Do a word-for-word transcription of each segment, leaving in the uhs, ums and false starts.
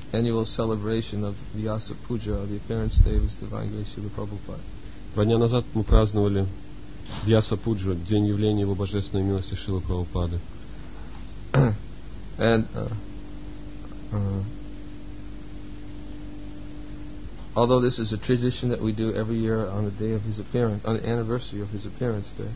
annual celebration of Vyasa Puja, the appearance day of His Divine Grace Srila Prabhupada. Два дня назад мы праздновали Vyasa Puja, день явления Его Божественной милости Шрилы Прабхупады. And uh, uh, although this is a tradition that we do every year on the day of His appearance, on the anniversary of His appearance day.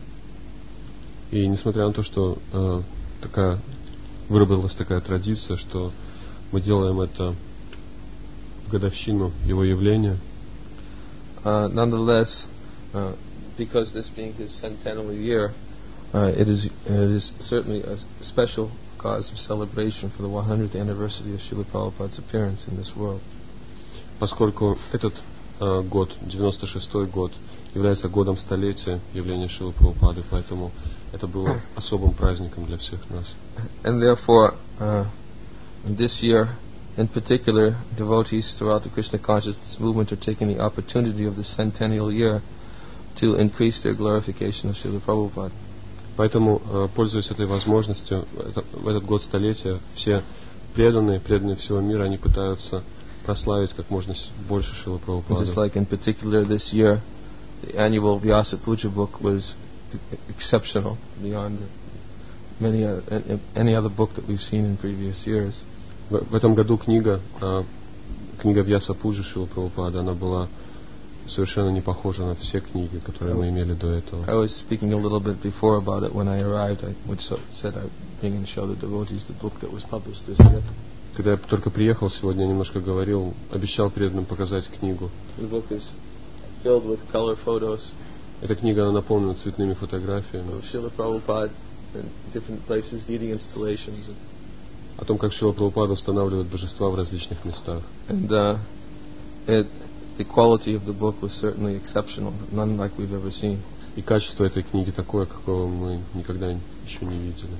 И несмотря на то, что э, такая выработалась такая традиция, что мы делаем это в годовщину Его явления, uh, nonetheless, uh, because this being His centennial year, uh, it is it is certainly a special cause of celebration for the one hundredth anniversary of Srila Prabhupada's appearance in this world. Поскольку этот э, год, девяносто шестой год, является годом столетия явления Шрилы Прабхупады, поэтому это было особым праздником для всех нас. And therefore, uh, this year, in particular, devotees throughout the Krishna consciousness movement are taking the opportunity of the centennial year to increase their glorification of Srila Prabhupada. Поэтому, э, пользуясь этой возможностью, это, в этот год столетия, все преданные, преданные всего мира, они пытаются прославить как можно больше Шрилу Прабхупаду. Just like in particular this year, the annual Vyasa Puja book was exceptional beyond many uh, any other book that we've seen in previous years. В, в этом году книга, э, книга Vyasa Puja Шрилы Прабхупады, она была совершенно не похожа на все книги, которые мы имели до этого. I was speaking a little bit before about it when I arrived. I which so, said I'd bring and show the devotees the book that was published this year. Когда я только приехал сегодня, я немножко говорил, обещал преданным показать книгу. The book is filled with color photos. Эта книга, она наполнена цветными фотографиями. Of Srila Prabhupada in different places, leading installations. О том, как Шрила Прабхупада устанавливает божества в различных местах. And uh, it, the quality of the book was certainly exceptional, none like we've ever seen. И качество этой книги такое, какого мы никогда еще не видели.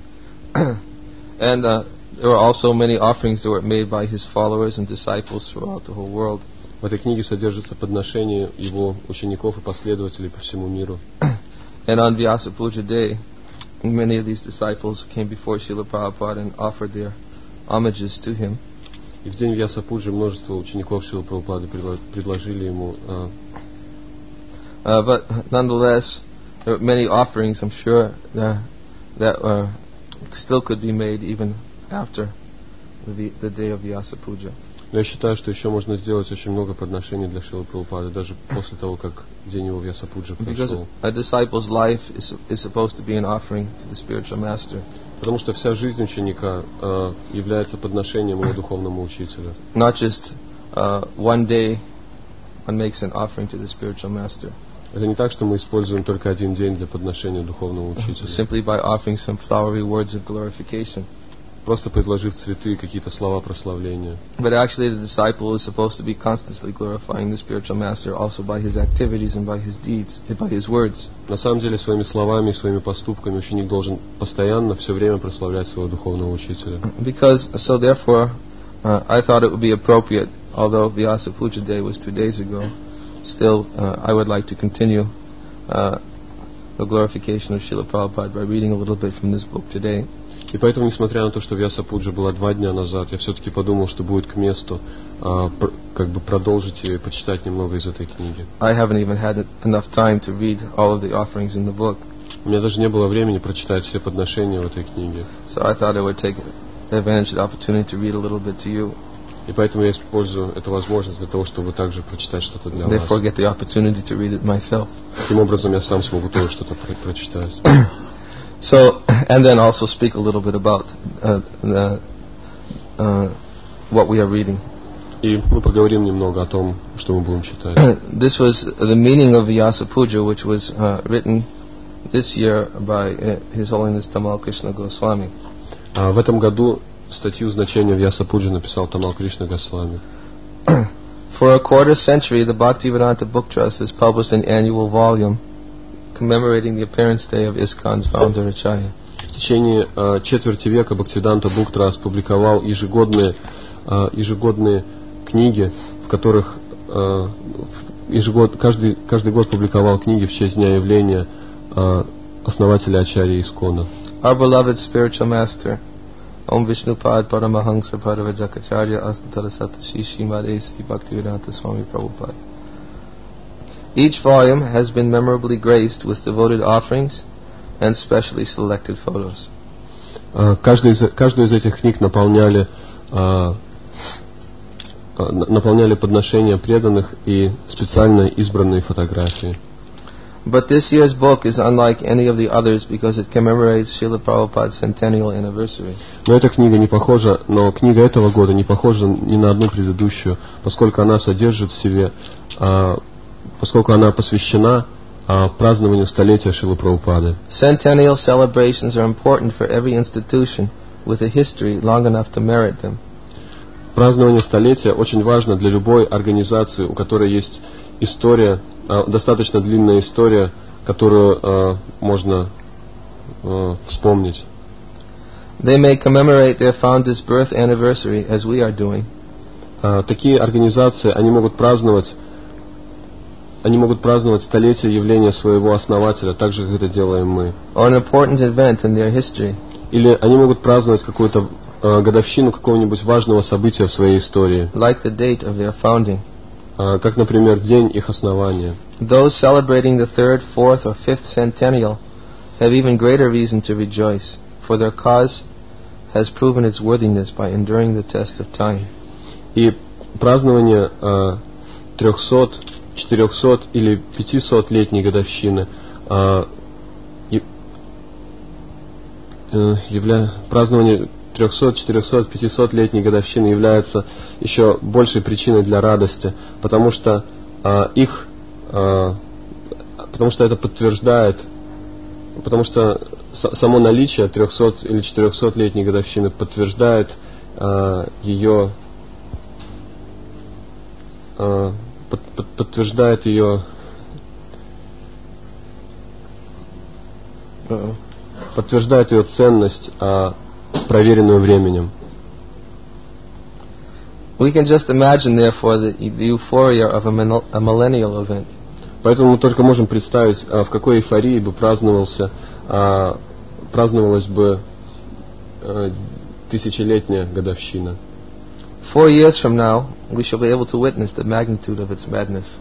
And uh, there were also many offerings that were made by his followers and disciples throughout the whole world. В этой книге содержится подношение его учеников и последователей по всему миру. And on Vyasa Puja day, many of these disciples came before Srila Prabhupada and offered their homages to him. И в день Vyasa Puja множество учеников Шрилы Прабхупады предложили ему. Uh, uh, but nonetheless, there were many offerings, I'm sure, uh, that uh, still could be made even after the, the day of Vyasa Puja. Но я считаю, что еще можно сделать очень много подношений для Шрилы Прабхупады, даже после того, как день его Vyasa Puja прошел. A disciple's life is, is supposed to be an offering to the spiritual master. Потому что вся жизнь ученика uh, является подношением его духовному учителю. Not just uh, one day one makes an offering to the spiritual master. Это не так, что мы используем только один день для подношения духовного учителя. Simply by offering some flowery words of glorification. Просто предложив цветы и какие-то слова прославления. But actually the disciple is supposed to be constantly glorifying the spiritual master also by his activities and by his deeds, and by his words. На самом деле своими словами и своими поступками ученик должен постоянно, все время прославлять своего духовного учителя. Because, so therefore, uh, I thought it would be appropriate, although Vyasa Puja day was two days ago, still uh, I would like to continue uh, the glorification of Srila Prabhupada by reading a little bit from this book today. И поэтому, несмотря на то, что Vyasa Puja была два дня назад, я все-таки подумал, что будет к месту а, пр- как бы продолжить ее и почитать немного из этой книги. I haven't even had enough time to read all of the offerings in the book. У меня даже не было времени прочитать все подношения в этой книге. So I thought I would take advantage of the opportunity to read a little bit to you. И поэтому я использую эту возможность для того, чтобы также прочитать что-то для вас. Therefore, get the opportunity to read it myself. Таким образом, я сам смогу тоже что-то про- прочитать. So, and then also speak a little bit about uh, the, uh, what we are reading. И мы поговорим немного о том, что мы будем читать. This was the meaning of Vyasa Puja, which was uh, written this year by uh, His Holiness Tamal Krishna Goswami. А в этом году статью значения Vyasa Puja написал Тамал Кришна Госвами. For a quarter century, the Bhaktivedanta Book Trust has published an annual volume commemorating the appearance day of ISKCON's founder Acharya. В течение uh, четверти века Бхактивиданта Бук Траст публиковал ежегодные, uh, ежегодные книги, в которых uh, ежегод, каждый, каждый год публиковал книги в честь дня явления uh, основателя Ачарьи Искона. Our beloved spiritual master Om Vishnupad Paramahansa Paravajakacharya Astatarasata Shishi Madesi Bhaktivedanta Swami Prabhupada. Each volume has been memorably graced with devoted offerings and specially selected photos. Каждую из, каждую из этих книг наполняли, uh, наполняли подношения преданных и специально избранные фотографии. But this year's book is unlike any of the others because it commemorates Srila Prabhupada's centennial anniversary. Но эта книга не похожа, но книга этого года не похожа ни на одну предыдущую, поскольку она содержит в себе, uh, поскольку она посвящена uh, празднованию столетия Шрилы Прабхупады. Centennial celebrations are important for every institution with a history long enough to merit them. Празднование столетия очень важно для любой организации, у которой есть история, uh, достаточно длинная история, которую uh, можно uh, вспомнить. They may commemorate their founder's birth anniversary, as we are doing. Uh, такие организации, они могут праздновать Они могут праздновать столетие явления своего основателя, так же, как это делаем мы. Or an important event in their history. Или они могут праздновать какую-то uh, годовщину какого-нибудь важного события в своей истории. Like the date of their founding. Uh, как, например, день их основания. Those celebrating the third, fourth, or fifth centennial have even greater reason to rejoice, for their cause has proven its worthiness by enduring the test of time. И празднование uh, трехсот, четырехсот или пятисотлетней годовщины а, и, э, явля... празднование трехсот, четырехсот, пятисотлетней годовщины является еще большей причиной для радости, потому что а, их а, потому что это подтверждает, потому что с- само наличие трехсот или четырехсотлетней годовщины подтверждает а, ее а, подтверждает ее Uh-oh. подтверждает ее ценность, а, проверенную временем. We can just imagine, therefore, the, the euphoria of a, min- a millennial event. Поэтому мы только можем представить, а, в какой эйфории бы праздновался, а, праздновалась бы а, тысячелетняя годовщина. Four years from now, we shall be able to witness the magnitude of its madness.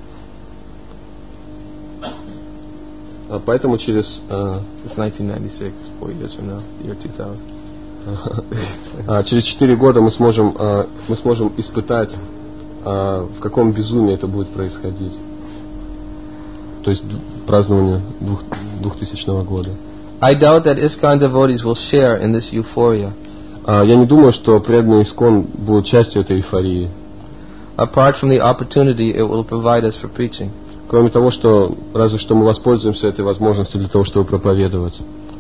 А, поэтому через а, It's nineteen ninety-six, four years from now, the year two thousand. а, через четыре года мы сможем а, мы сможем испытать, а, в каком безумии это будет происходить. То есть празднование двух, двухтысячного года. I doubt that ISKCON devotees will share in this euphoria. А, я не думаю, что преданные ИСККОН будут частью этой эйфории. Apart from the opportunity it will provide us for preaching. Кроме того, что разве что мы воспользуемся этой возможностью для того, чтобы проповедовать.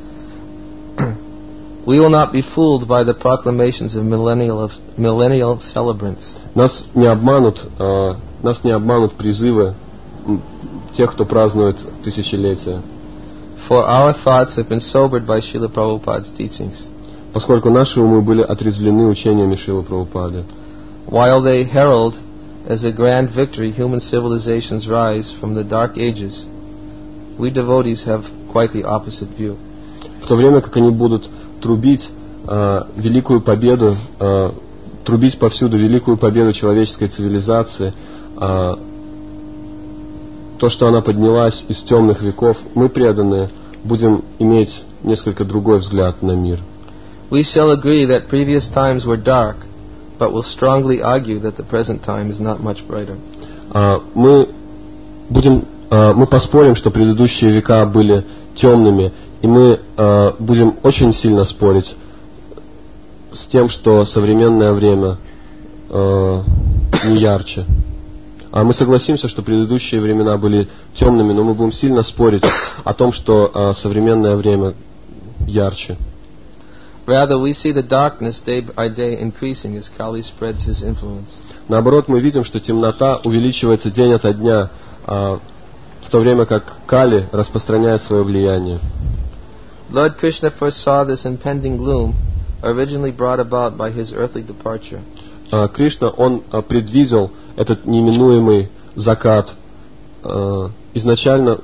We will not be fooled by the proclamations of millennial, of millennial celebrants. Нас не обманут, а, нас не обманут призывы м, тех, кто празднует тысячелетие. For our thoughts have been sobered by Srila Prabhupada's teachings. Поскольку наши умы были отрезвлены учениями Шрилы Прабхупады. While they herald as a grand victory human civilization's rise from the dark ages, we devotees have quite the opposite view. В то время как они будут трубить а, великую победу, а, трубить повсюду великую победу человеческой цивилизации, а, то, что она поднялась из темных веков, мы, преданные, будем иметь несколько другой взгляд на мир. We shall agree that previous times were dark, but will strongly argue that the present time is not much brighter. А, мы будем, а, мы поспорим, что предыдущие века были темными, и мы а, будем очень сильно спорить с тем, что современное время а, не ярче. А мы согласимся, что предыдущие времена были темными, но мы будем сильно спорить о том, что а, современное время ярче. Rather, we see the darkness day by day increasing as Kali spreads his influence. Наоборот, мы видим, что темнота увеличивается день ото дня, а, в то время как Кали распространяет свое влияние. Lord Krishna foresaw this impending gloom, originally brought about by his earthly departure. А, Кришна, он а, предвидел этот неминуемый закат, а, изначально,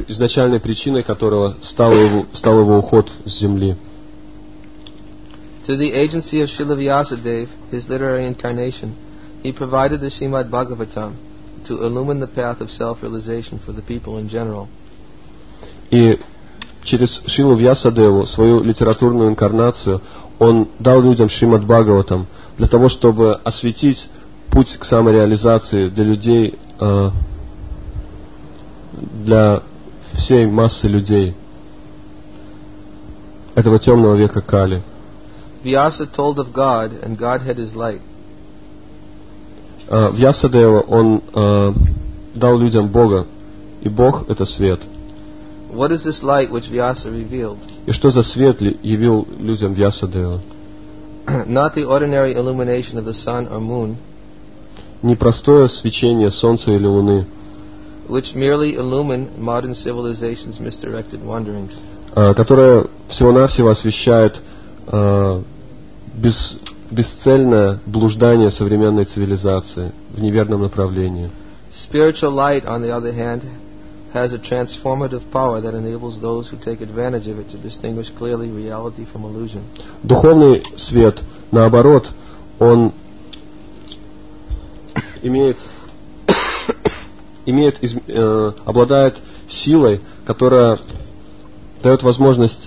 изначальной причиной которого стал его, стал его уход с земли. Through the agency of Srila Vyasadeva, his literary incarnation, he provided the Srimad Bhagavatam to illumine the path of self-realization for the people in general. И через Шрилу Вьясадеву, свою литературную инкарнацию, он дал людям Шримад Бхагаватам для того, чтобы осветить путь к самореализации для людей, для всей массы людей этого темного века Кали. Vyasa told of God, and God had his light. Вьясадева, он дал людям Бога, и Бог — это свет. What is this light which Vyasa revealed? И что за свет явил людям Вьясадева? Not the ordinary illumination of the sun or moon, не простое свечение солнца или луны, which merely illumine modern civilization's misdirected wanderings, которое всего-навсего освещает без, бесцельное блуждание современной цивилизации в неверном направлении. Spiritual light, on the other hand, has a transformative power that enables those who take advantage of it to distinguish clearly reality from illusion. Духовный свет, наоборот, он имеет, имеет э, обладает силой, которая дает возможность,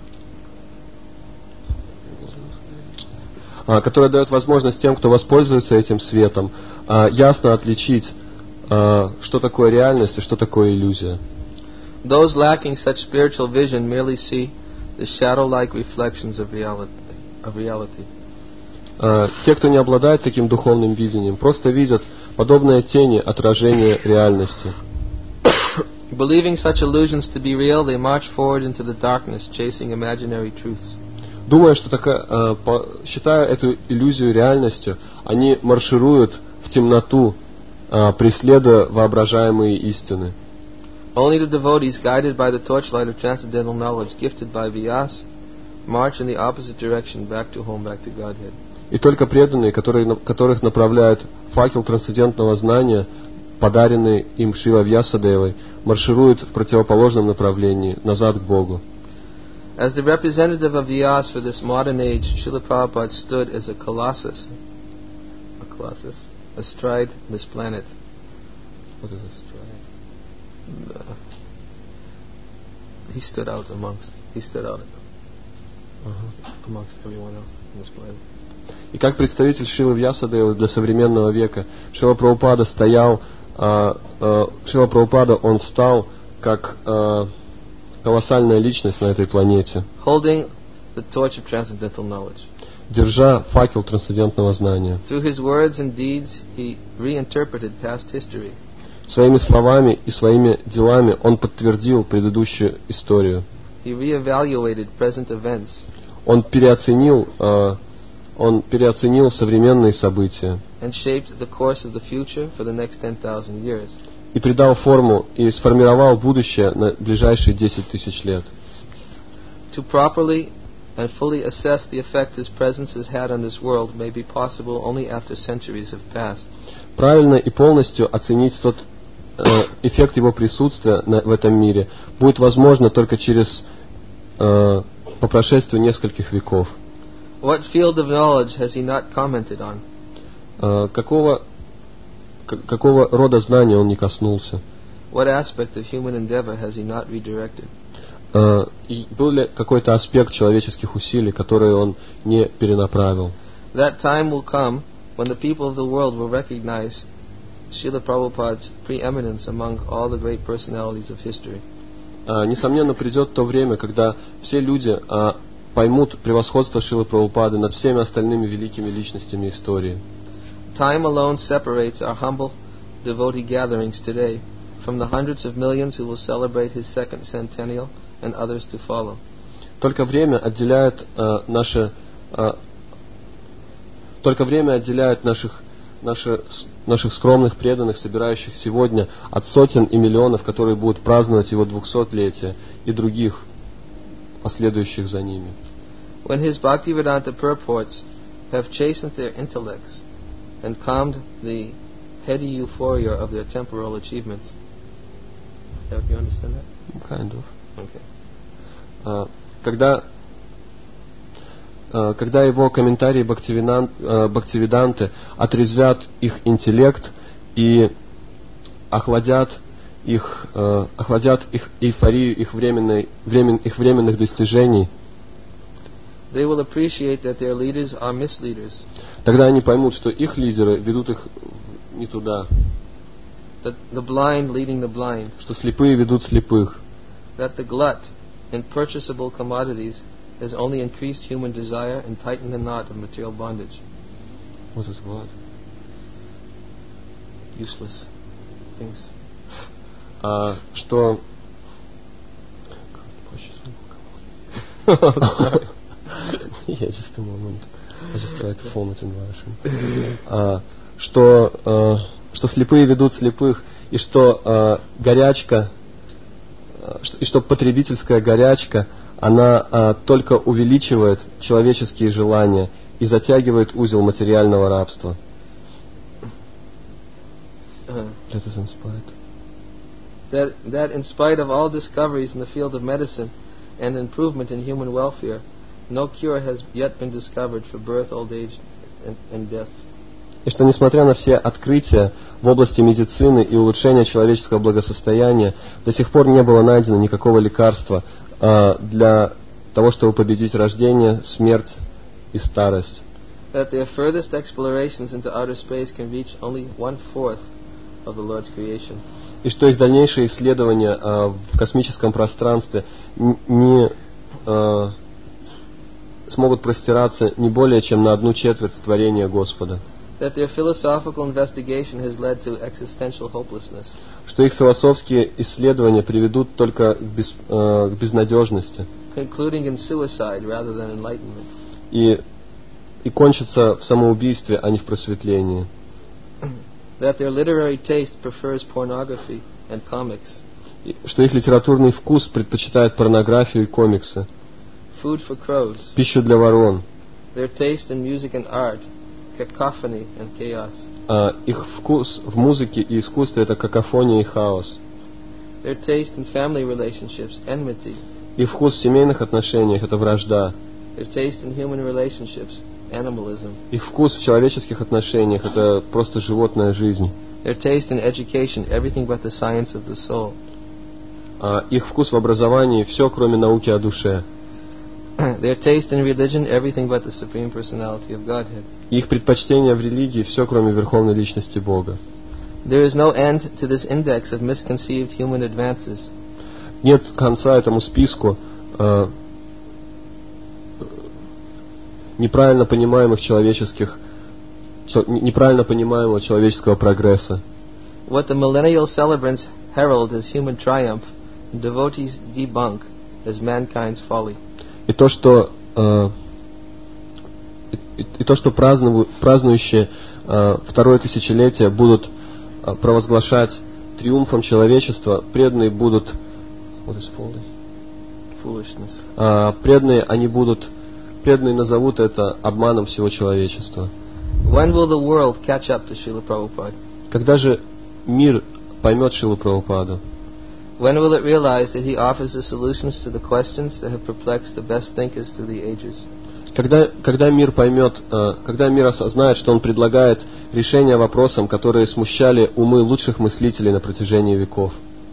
а, которая дает возможность тем, кто воспользуется этим светом, а, ясно отличить, а, что такое реальность и что такое иллюзия. Those lacking such spiritual vision merely see the shadow-like reflections of reality. Of reality. Uh, те, кто не обладает таким духовным видением, просто видят подобные тени отражения реальности. Believing such illusions to be real, they march forward into the darkness, chasing imaginary truths. Думая, что такая, uh, по, считая эту иллюзию реальностью, они маршируют в темноту, uh, преследуя воображаемые истины. Only the devotees, guided by the torchlight of transcendental knowledge gifted by Vyasa, march in the opposite direction, back to home, back to Godhead. И только преданные, которые, которых направляет факел трансцендентного знания, подаренный им Шрила Вьясадевой, маршируют в противоположном направлении, назад к Богу. As the representative of Vyasa for this modern age, Srila Prabhupada stood as a colossus, a colossus, astride this planet. What is astride? Uh, he stood out amongst, he stood out uh-huh. amongst everyone else on this planet. И как представитель Шрилы Вьясадевы для современного века, Шрила Прабхупада стоял, а, а, Шрила Прабхупада, он встал как а, колоссальная личность на этой планете, holding the torch of transcendental knowledge. Держа факел трансцендентного знания. Through his words and deeds, he reinterpreted past history. Своими словами и своими делами он подтвердил предыдущую историю. He reevaluated present events. Он переоценил, uh, он переоценил современные события. And shaped the course of the future for the next ten thousand years. И придал форму и сформировал будущее на ближайшие десять тысяч лет. To properly and fully assess the effect his presence has had on this world may be possible only after centuries have passed. Правильно и полностью оценить тот э, эффект его присутствия на, в этом мире будет возможно только через э, по прошествии нескольких веков. What field of knowledge has he not commented on? Э, какого к- какого рода знания он не коснулся? What aspect of human endeavor has he not redirected? Uh, и был ли какой-то аспект человеческих усилий, которые он не перенаправил? That time will come when the people of the world will recognize Srila Prabhupada's preeminence among all the great personalities of history. Uh, несомненно, придет то время, когда все люди uh, поймут превосходство Шрилы Прабхупады над всеми остальными великими личностями истории. Time alone separates our humble devotee gatherings today from the hundreds of millions who will celebrate his second centennial and others to follow. Только время отделяет uh, наши uh, только время отделяет наших наши, наших скромных преданных, собирающих сегодня, от сотен и миллионов, которые будут праздновать его двухсотлетие, и других, последующих за ними. When his Bhaktivedanta purports have chastened their intellects and calmed the heady euphoria of their temporal achievements. Do you understand that? Kind of. Okay. Uh, когда когда его комментарии Бхактивиданты отрезвят их интеллект и охладят их, охладят их эйфорию их, временной, времен, их временных достижений, they will appreciate that their leaders are misleaders. Тогда они поймут, что их лидеры ведут их не туда. That the blind leading the blind. Что слепые ведут слепых. That the glut in purchasable commodities has only increased human desire and tightened the knot of material bondage. What is glut? Useless things. А, что... Yeah, just a moment. I just tried to form it in Russian. А, что, а, что слепые ведут слепых, и что а, горячка, а, что, и что потребительская горячка, она а, только увеличивает человеческие желания и затягивает узел материального рабства. Uh-huh. That is inspired. That, that in spite of all discoveries in the field of medicine and improvement in human welfare, no cure has yet been discovered for birth, old age, and, and death. И что, несмотря на все открытия в области медицины и улучшения человеческого благосостояния, до сих пор не было найдено никакого лекарства э, для того, чтобы победить рождение, смерть и старость. That their furthest explorations into outer space can reach only one fourth of the Lord's creation. И что их дальнейшие исследования э, в космическом пространстве не э, смогут простираться не более чем на одну четверть творения Господа. That their philosophical investigation has led to existential hopelessness. Что их философские исследования приведут только к, без, э, к безнадежности. Concluding in suicide rather than enlightenment. И, и кончатся в самоубийстве, а не в просветлении. That their literary taste prefers pornography and comics. И, что их литературный вкус предпочитает порнографию и комиксы. Food for crows. Пищу для ворон. Their taste in music and art, cacophony and chaos. А, их вкус в музыке и искусстве — это какофония и хаос. Their taste in family relationships, enmity. Их вкус в семейных отношениях — это вражда. Their taste in human relationships, animalism. Их вкус в человеческих отношениях — это просто животная жизнь. Their taste in education, everything but the science of the soul. А, их вкус в образовании — все, кроме науки о душе. Their taste in religion, everything but the Supreme Personality of Godhead. Их предпочтение в религии — все, кроме Верховной Личности Бога. There is no end to this index of misconceived human advances. Нет конца этому списку э, неправильно понимаемых человеческих, чел, неправильно понимаемого человеческого прогресса. What the millennial celebrants herald as human triumph, devotees debunk as mankind's folly. И то, что э, и, и то, что празднуют, празднующие э, второе тысячелетие будут э, провозглашать триумфом человечества, преданные будут what is folly? Foolishness. Э, преданные они будут преданные назовут это обманом всего человечества. When will the world catch up to Srila Prabhupada? Когда же мир поймет Шрилу Прабхупаду? When will it realize that he offers the solutions to the questions that have perplexed the best thinkers through the ages? Когда, когда мир поймет, когда мир осознает, что он предлагает решения вопросам, которые смущали умы лучших мыслителей на протяжении веков?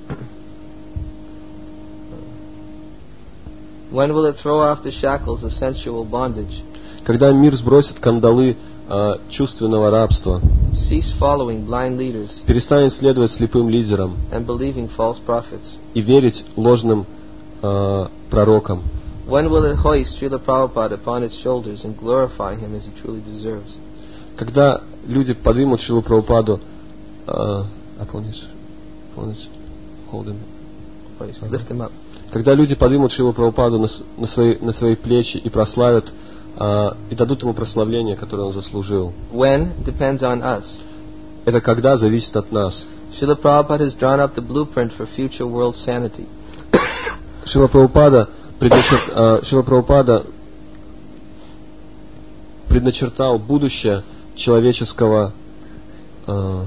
When will it throw off the shackles of sensual bondage? Когда мир сбросит кандалы э, чувственного рабства, cease following blind leaders, перестанет следовать слепым лидерам and believing false prophets? И верить ложным э, пророкам? When will it hoist Srila Prabhupada upon its shoulders and glorify him as he truly deserves? Когда люди поднимут Шрилу Прабхупаду, э, upon his, upon his, hold him, Hoist, lift him up. Когда люди поднимут Шрилу Прабхупаду на, на, свои, на свои плечи и прославят, а, и дадут ему прославление, которое он заслужил. When depends on us. Это когда зависит от нас. Srila Prabhupada has drawn up the blueprint for future world sanity. Шрила Прабхупада, предначер, а, Шрила Прабхупада предначертал будущее человеческого а,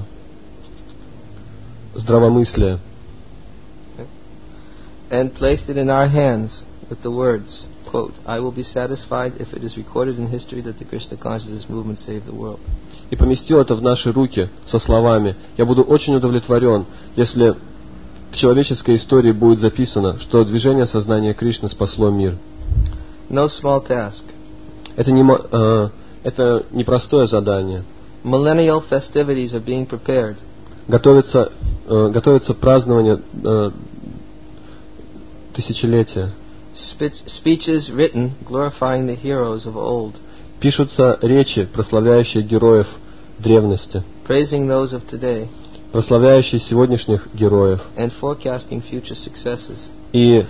здравомыслия. And placed it in our hands with the words. quote, I will be satisfied if it is recorded in history that the Krishna consciousness movement saved the world. И поместил это в наши руки со словами: я буду очень удовлетворен, если в человеческой истории будет записано, что движение сознания Кришны спасло мир. No small task. Это не, э, это непростое задание. Millennial festivities are being prepared. Готовится, э, готовится празднование э, тысячелетия. Speeches written glorifying the heroes of old. Пишутся речи, прославляющие героев древности, praising those of today, прославляющие сегодняшних героев, and forecasting future successes. И,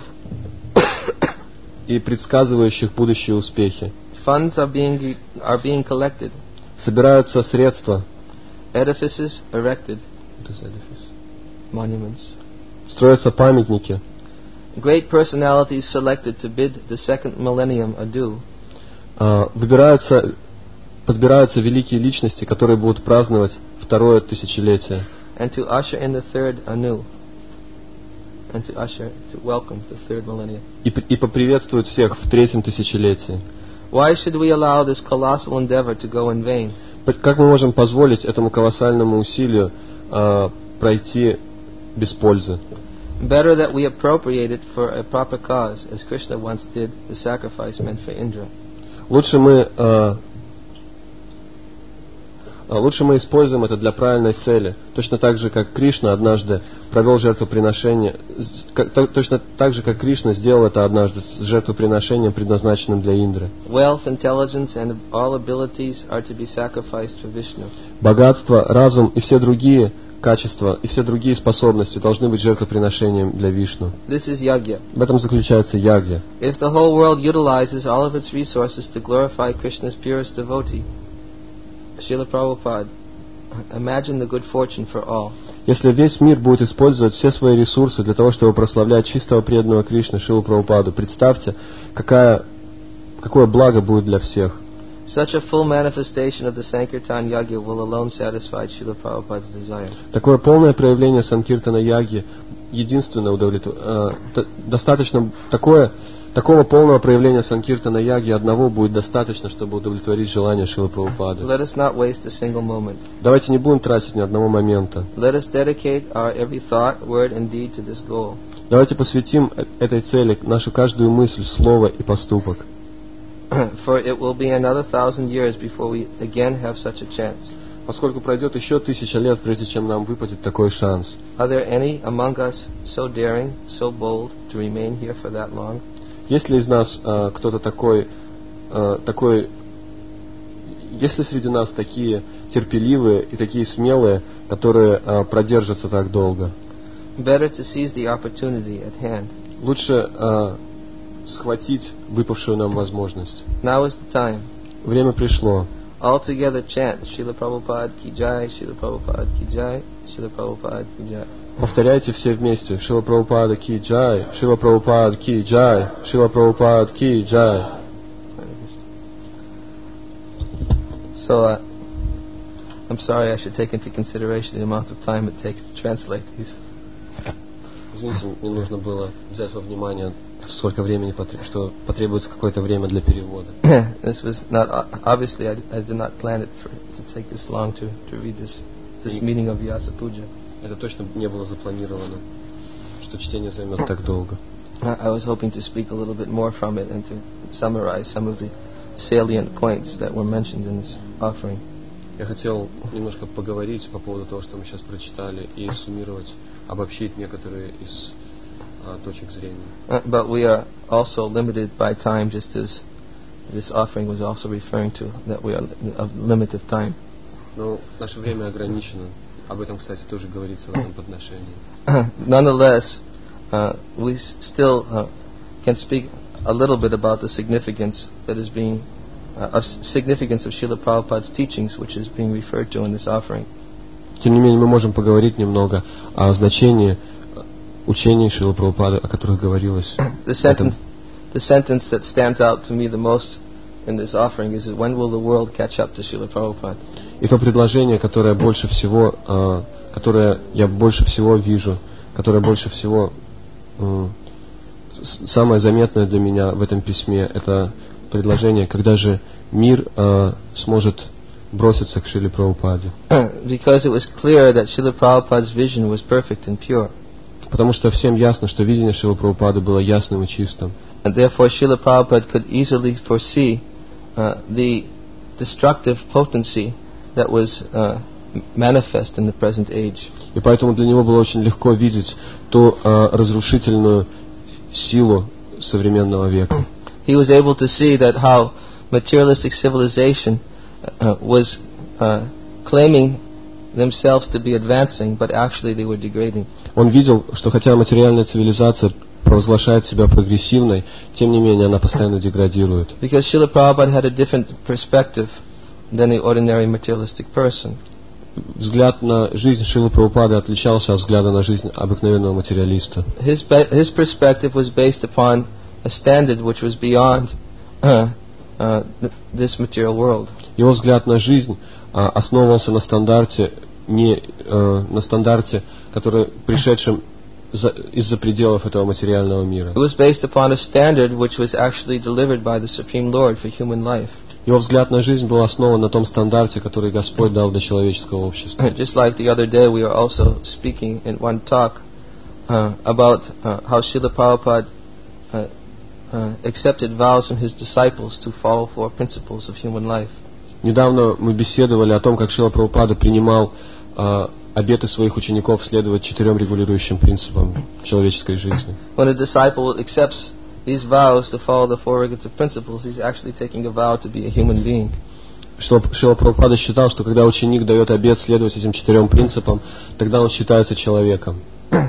и предсказывающих будущие успехи. Funds are being are being collected. Собираются средства. Edifices erected. Monuments. Строятся памятники. Great personalities selected to bid the second millennium adieu. Uh, выбираются, подбираются великие личности, которые будут праздновать второе тысячелетие. And to usher in the third anew. And to usher, to welcome the third millennium. И, и поприветствуют всех в третьем тысячелетии. Why should we allow this colossal endeavor to go in vain? Как мы можем позволить этому колоссальному усилию uh, пройти без пользы? Better that we appropriate it for a proper cause, as Krishna once did the sacrifice meant for Indra. Лучше мы, uh, лучше мы используем это для правильной цели. Точно так же, как Кришна однажды провел жертвоприношение, точно так же, как Кришна сделал это однажды с жертвоприношением, предназначенным для Индры. Wealth, intelligence, and all abilities are to be sacrificed for Vishnu. Богатство, разум и все другие качества и все другие способности должны быть жертвоприношением для Вишну. This is yagya. В этом заключается ягья. If the whole world utilizes all of its resources to glorify Krishna's purest devotee, Srila Prabhupada, imagine the good fortune for all. Если весь мир будет использовать все свои ресурсы для того, чтобы прославлять чистого преданного Кришны Шрилу Прабхупаду, представьте, какая, какое благо будет для всех. Such a full manifestation of the Sankirtan Yagya will alone satisfy Srila Prabhupada's desire. Такое полное проявление Санкиртана Яги, единственное удовлетворение, э, достаточно такое, такого полного проявления Санкиртана Яги одного будет достаточно, чтобы удовлетворить желание Шрилы Прабхупады. Let us not waste a single moment. Давайте не будем тратить ни одного момента. Let us dedicate our every thought, word, and deed to this goal. Давайте посвятим этой цели нашу каждую мысль, слово и поступок. For it will be another thousand years before we again have such a chance. Поскольку пройдет еще тысяча лет, прежде чем нам выпадет такой шанс. Are there any among us so daring, so bold to remain here for that long? Есть ли из нас uh, кто-то такой, uh, такой, есть ли среди нас такие терпеливые и такие смелые, которые uh, продержатся так долго? Better to seize the opportunity at hand. Лучше uh, схватить выпавшую нам возможность. Now is the time. Время пришло. All together chant Srila Prabhupada ki jai, Srila Prabhupada ki jai, Srila Prabhupada ki jai. Повторяйте все вместе. Шрила Прабхупада ки джай, Шрила Прабхупада ки джай, Шрила Прабхупада ки джай. So, uh, I'm sorry, I should take into consideration the amount of time it takes to translate these. Извините, мне нужно было взять во внимание, сколько времени, что потребуется какое-то время для перевода. This was not obviously I, I did not plan it for to take this long to to read this this meaning of Vyasa Puja. Это точно не было запланировано, что чтение займет так долго. I was hoping to speak a little bit more from it and to summarize some of the salient points that were mentioned in this offering. Я хотел немножко поговорить по поводу того, что мы сейчас прочитали, и суммировать, обобщить некоторые из а, точек зрения. Uh, but we are also limited by time, just as this offering was also referring to that we are of limit of time. Но наше время ограничено. Об этом, кстати, тоже говорится в этом подношении. Nonetheless, uh, we still uh, can speak a little bit about the significance that is being uh, of significance of Srila Prabhupada's teachings, which is being referred to in this offering. Тем не менее, мы можем поговорить немного о значении учений Шрилы Прабхупады, о которых говорилось. The sentence, the sentence that stands out to me the most in this offering is, when will the world catch up to Srila Prabhupada? И то предложение, которое больше всего, uh, которое я больше всего вижу, которое больше всего uh, самое заметное для меня в этом письме это предложение, когда же мир э, сможет броситься к Шриле Прабхупаде. Because it was clear that Srila Prabhupada's vision was perfect and pure. Потому что всем ясно, что видение Шрилы Прабхупады было ясным и чистым. And therefore Srila Prabhupada could easily foresee uh, the destructive potency that was uh, manifest in the present age. И поэтому для него было очень легко видеть ту э, разрушительную силу современного века. He was able to see that how materialistic civilization uh, was uh, claiming themselves to be advancing, but actually they were degrading. Он видел, что хотя материальная цивилизация провозглашает себя прогрессивной, тем не менее она постоянно деградирует. Because Srila Prabhupada had a different perspective than the ordinary materialistic person. Взгляд на жизнь Шрилы Прабхупады отличался от взгляда на жизнь обыкновенного материалиста. His his perspective was based upon a standard which was beyond uh, uh, this material world. Его взгляд на жизнь uh, основывался на стандарте, не uh, на стандарте, который пришедшим за, из-за пределов этого материального мира. It was based upon a standard which was actually delivered by the Supreme Lord for human life. Его взгляд на жизнь был основан на том стандарте, который Господь дал для человеческого общества. Just like the other day, we were also speaking in one talk uh, about uh, how Srila Prabhupada uh, uh, accepted vows from his disciples to follow four principles of human life. Недавно мы беседовали о том, как Шрила Прабхупада принимал uh, обеты своих учеников следовать четырем регулирующим принципам человеческой жизни. When a disciple accepts these vows to follow the four regulative principles, he's actually taking a vow to be a human being. Шрила Прабхупада считал, что когда ученик дает обет следовать этим четырем принципам, тогда он считается человеком.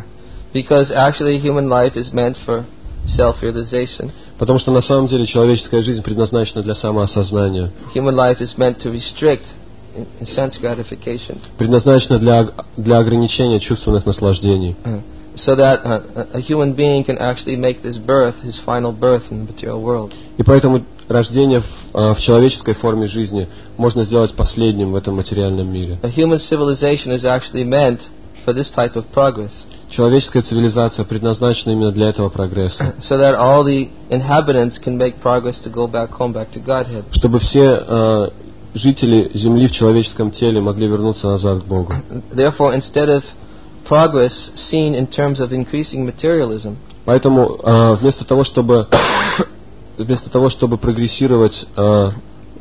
Because actually human life is meant for self-realization. Потому что на самом деле человеческая жизнь предназначена для самоосознания. Human life is meant to restrict sense gratification. Предназначена для для ограничения чувственных наслаждений. So that uh, a human being can actually make this birth his final birth in the material world. И поэтому рождение в, в человеческой форме жизни можно сделать последним в этом материальном мире. A human civilization is actually meant for this type of progress. Человеческая цивилизация предназначена именно для этого прогресса. So that all the inhabitants can make progress to go back home, back to Godhead. Чтобы все uh, жители земли в человеческом теле могли вернуться назад к Богу. Therefore, instead of progress seen in terms of increasing materialism, поэтому uh, вместо того, чтобы вместо того, чтобы прогрессировать uh,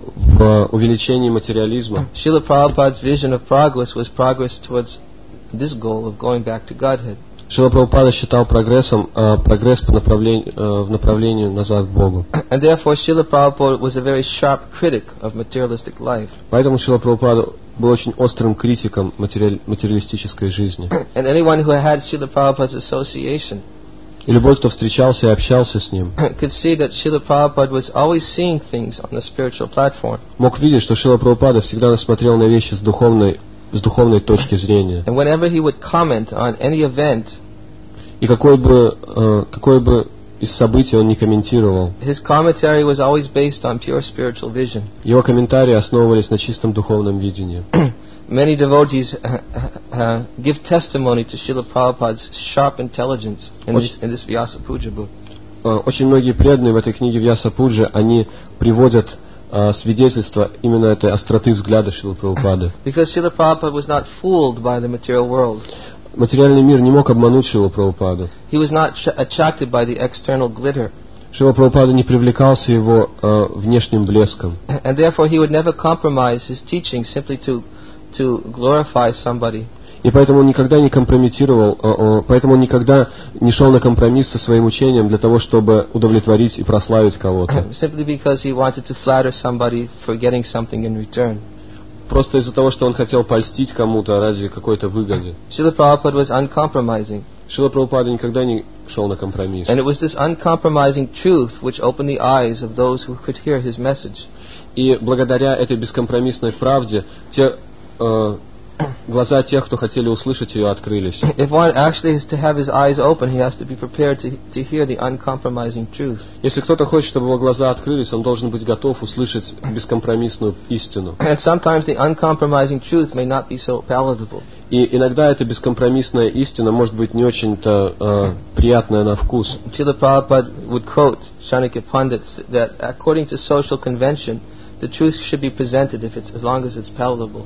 в увеличении материализма, Srila Prabhupada's vision of progress was progress towards this goal of going back to Godhead. Шрила Прабхупада считал прогрессом uh, прогресс по направлению uh, в направлении назад к Богу. And therefore, Srila Prabhupada was a very sharp critic of materialistic life. Поэтому Шрила Прабхупада был очень острым критиком материаль, материалистической жизни. And anyone who had Srila Prabhupada's association И любой, кто встречался и общался с ним, could see that Srila Prabhupada was always seeing things on a spiritual platform. мог видеть, что Шрила Прабхупада всегда смотрел на вещи с духовной с духовной точки зрения. And whenever he would comment on any event, и какой бы uh, какой бы из событий он не комментировал, his commentary was always based on pure spiritual vision. Его комментарии основывались на чистом духовном видении. Many devotees uh, uh, give testimony to Srila Prabhupada's sharp intelligence in this, in this Vyasa Puja book. Uh, очень многие преданные в этой книге Vyasa Puja, они приводят uh, свидетельства именно этой остроты взгляда Шрилы Прабхупады. Because Srila Prabhupada was not fooled by the material world. Материальный мир не мог обмануть Шрилу Прабхупаду. He was not ch- attracted by the external glitter. Шрила Прабхупада не привлекался его uh, внешним блеском. And therefore he would never compromise his teaching simply to to glorify somebody. И поэтому он никогда не компрометировал, uh, uh, поэтому он никогда не шел на компромисс со своим учением для того, чтобы удовлетворить и прославить кого-то. Simply because he wanted to flatter somebody for getting something in return. Просто из-за того, что он хотел польстить кому-то ради какой-то выгоды. Srila Prabhupada was uncompromising. Шрила Прабхупада никогда не шел на компромисс. And it was this uncompromising truth which opened the eyes of those who could hear his message. И благодаря этой бескомпромиссной правде те, э, глаза тех, кто хотели услышать ее, открылись. If one actually is to have his eyes open, he has to be prepared to to hear the uncompromising truth. Если кто-то хочет, чтобы его глаза открылись, он должен быть готов услышать бескомпромиссную истину. And sometimes the uncompromising truth may not be so palatable. И иногда эта бескомпромиссная истина может быть не очень-то э, приятная на вкус. Srila Prabhupada would quote Chanakya Pandits that according to social convention, the truth should be presented if it's as long as it's palatable.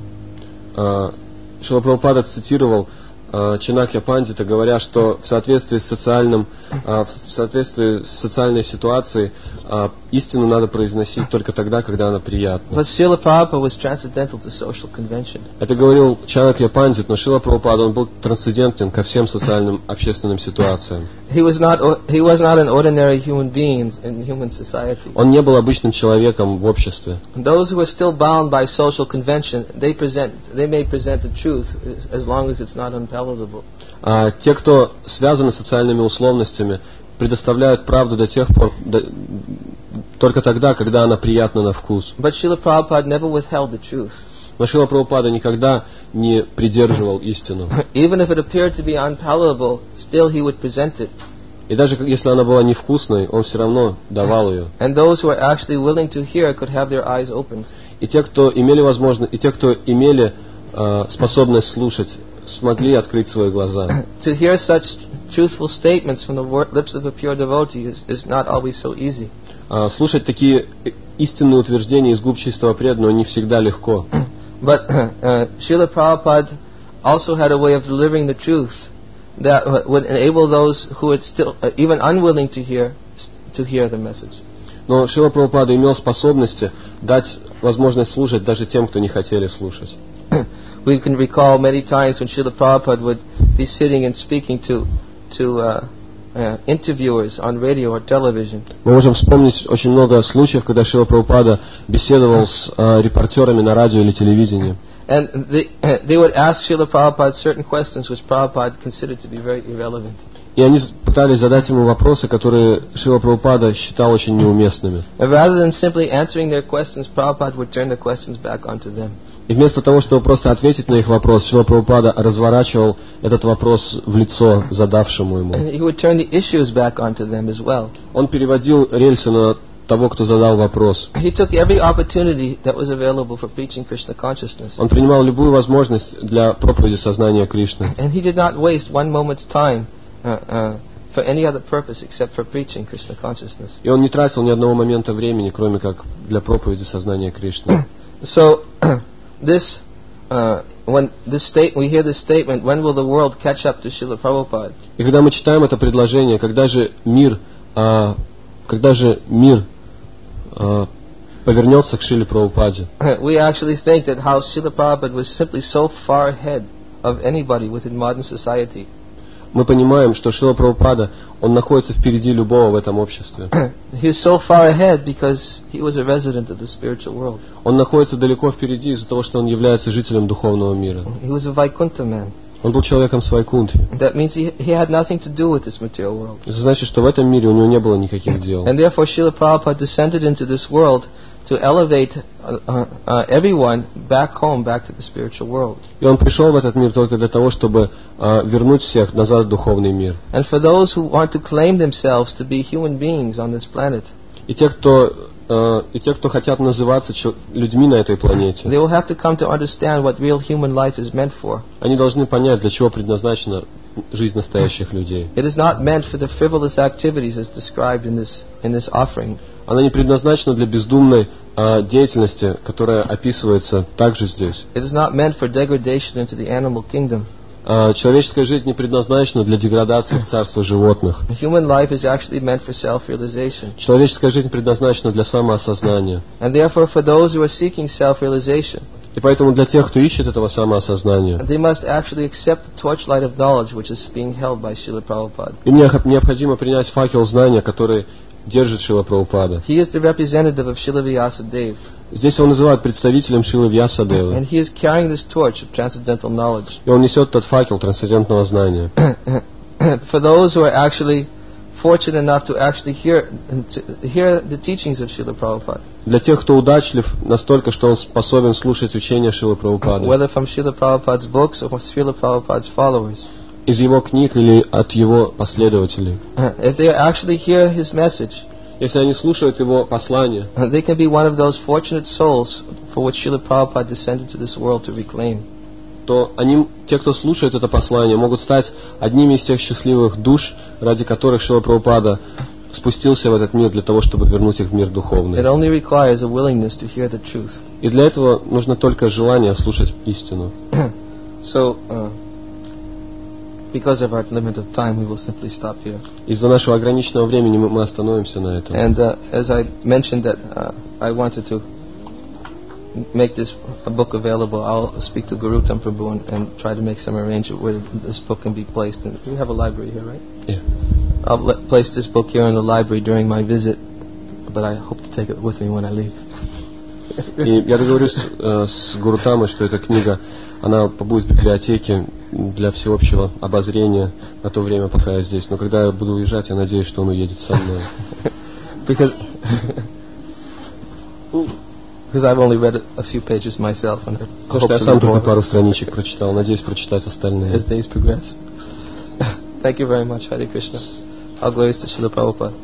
Uh, Шрила Прабхупада цитировал uh, Чанакья Пандита, говоря, что в соответствии с социальным, uh, в соответствии с социальной ситуацией uh, истину надо произносить только тогда, когда она приятна. But Srila Prabhupada was transcendental to social convention. Это говорил Чанакья Пандит, но Шрила Прабхупада, он был трансцендентен ко всем социальным общественным ситуациям. He was not he was not an ordinary human being in human society. Он не был обычным человеком в обществе. Those who are still bound by social convention, they present they may present the truth as long as it's not unpalatable. А те, кто связаны социальными условностями, предоставляют правду до тех пор, до, только тогда, когда она приятна на вкус. But Srila Prabhupada never withheld the truth. Но Шрила Прабхупада никогда не придерживал истину. Even if it appeared to be unpalatable, still he would present it. И даже если она была невкусной, он все равно давал ее. And those who are actually willing to hear could have their eyes opened. И те, кто имели возможность, и те, кто имели э, способность слушать, смогли открыть свои глаза. To hear such truthful statements from the lips of a pure devotee is, is not always so easy. А, слушать такие истинные утверждения из губ чистого преданного не всегда легко. But uh, Srila Prabhupada also had a way of delivering the truth that would enable those who are still uh, even unwilling to hear to hear the message. Но Шрила Прабхупада имел способности дать возможность слушать даже тем, кто не хотели слушать. We can recall many times when Srila Prabhupada would be sitting and speaking to to uh, uh, interviewers on radio or television. Мы можем вспомнить очень много случаев, когда Шрила Прабхупада беседовал с э, репортерами на радио или телевидении. And they, they would ask Srila Prabhupada certain questions which Prabhupada considered to be very irrelevant. И они пытались задать ему вопросы, которые Шрила Прабхупада считал очень неуместными. And rather than simply answering their questions, Prabhupada would turn the questions back onto them. И вместо того, чтобы просто ответить на их вопрос, Шрила Прабхупада разворачивал этот вопрос в лицо задавшему ему. And he would turn the issues back onto them as well. Он переводил рельсы на того, кто задал вопрос. He took every opportunity that was available for preaching Krishna consciousness. Он принимал любую возможность для проповеди сознания Кришны. And he did not waste one moment's time uh, uh, for any other purpose except for preaching Krishna consciousness. И он не тратил ни одного момента времени, кроме как для проповеди сознания Кришны. So this uh, when this state we hear this statement, when will the world catch up to Srila Prabhupada? И когда мы читаем это предложение, когда же мир, а, когда же мир а, повернется к Шриле Прабхупаде, We actually think that how Srila Prabhupada was simply so far ahead of anybody within modern society. мы понимаем, что Шрила Прабхупада, он находится впереди любого в этом обществе. He was so far ahead because he was a resident of the spiritual world. Он находится далеко впереди из-за того, что он является жителем духовного мира. He was a Vaikuntha man. Он был человеком с Вайкунтхи. That means he, he had nothing to do with this material world. Это значит, что в этом мире у него не было никаких дел. And therefore Srila Prabhupada descended into this world to elevate uh, uh, uh, everyone back home, back to the spiritual world. И он пришел в этот мир только для того, чтобы uh, вернуть всех назад в духовный мир. And for those who want to claim themselves to be human beings on this planet, И те, кто, uh, и те, кто хотят называться чел- людьми на этой планете, they will have to come to understand what real human life is meant for. они должны понять, для чего предназначена жизнь настоящих людей. It is not meant for the frivolous activities as described in this in this offering. Она не предназначена для бездумной uh, деятельности, которая описывается также здесь. It is not meant for degradation into the animal kingdom. Uh, человеческая жизнь не предназначена для деградации в царство животных. Human life is actually meant for self-realization. Человеческая жизнь предназначена для самоосознания. And therefore for those who are seeking self-realization, И поэтому для тех, кто ищет этого самоосознания, they must actually accept the torchlight of knowledge which is being held by Srila Prabhupada. им необходимо принять факел знания, который держит Шрила Прабхупада. He is the representative of Srila Vyasadeva, Здесь его называют представителем Шрилы Вьясадевы. and he is carrying this torch of transcendental knowledge И он несет тот факел трансцендентного знания. for those who are actually fortunate enough to actually hear to hear the teachings of Srila Prabhupada. Для тех, кто удачлив настолько, что он способен слушать учения Шрилы Прабхупады. Whether from Srila Prabhupada's books or from Srila Prabhupada's followers. Из его книг или от его последователей. If they actually hear his message, если они слушают его послание, they can be one of those fortunate souls for which Srila Prabhupada descended to this world to reclaim. То они, те, кто слушает это послание, могут стать одними из тех счастливых душ, ради которых Шрила Прабхупада спустился в этот мир для того, чтобы вернуть их в мир духовный. It only requires a willingness to hear the truth. И для этого нужно только желание слушать истину. So, uh, because of our limited time, we will simply stop here. Из-за нашего ограниченного времени мы, мы остановимся на этом. And uh, as I mentioned that uh, I wanted to make this a book available, I'll speak to Guru Prabhu and, and try to make some arrangement where this book can be placed. And we have a library here, right? Yeah. I'll let, place this book here in the library during my visit, but I hope to take it with me when I leave. И я договорюсь э, с Гуру Тамой, что эта книга, она побудет в библиотеке для всеобщего обозрения на то время, пока я здесь. Но когда я буду уезжать, я надеюсь, что он уедет со мной. Because because I've only read a few pages myself, and I Потому что я сам только пару страничек прочитал, надеюсь прочитать остальные. As days progress. Thank you very much, Hare Krishna. All glories to Srila Prabhupada.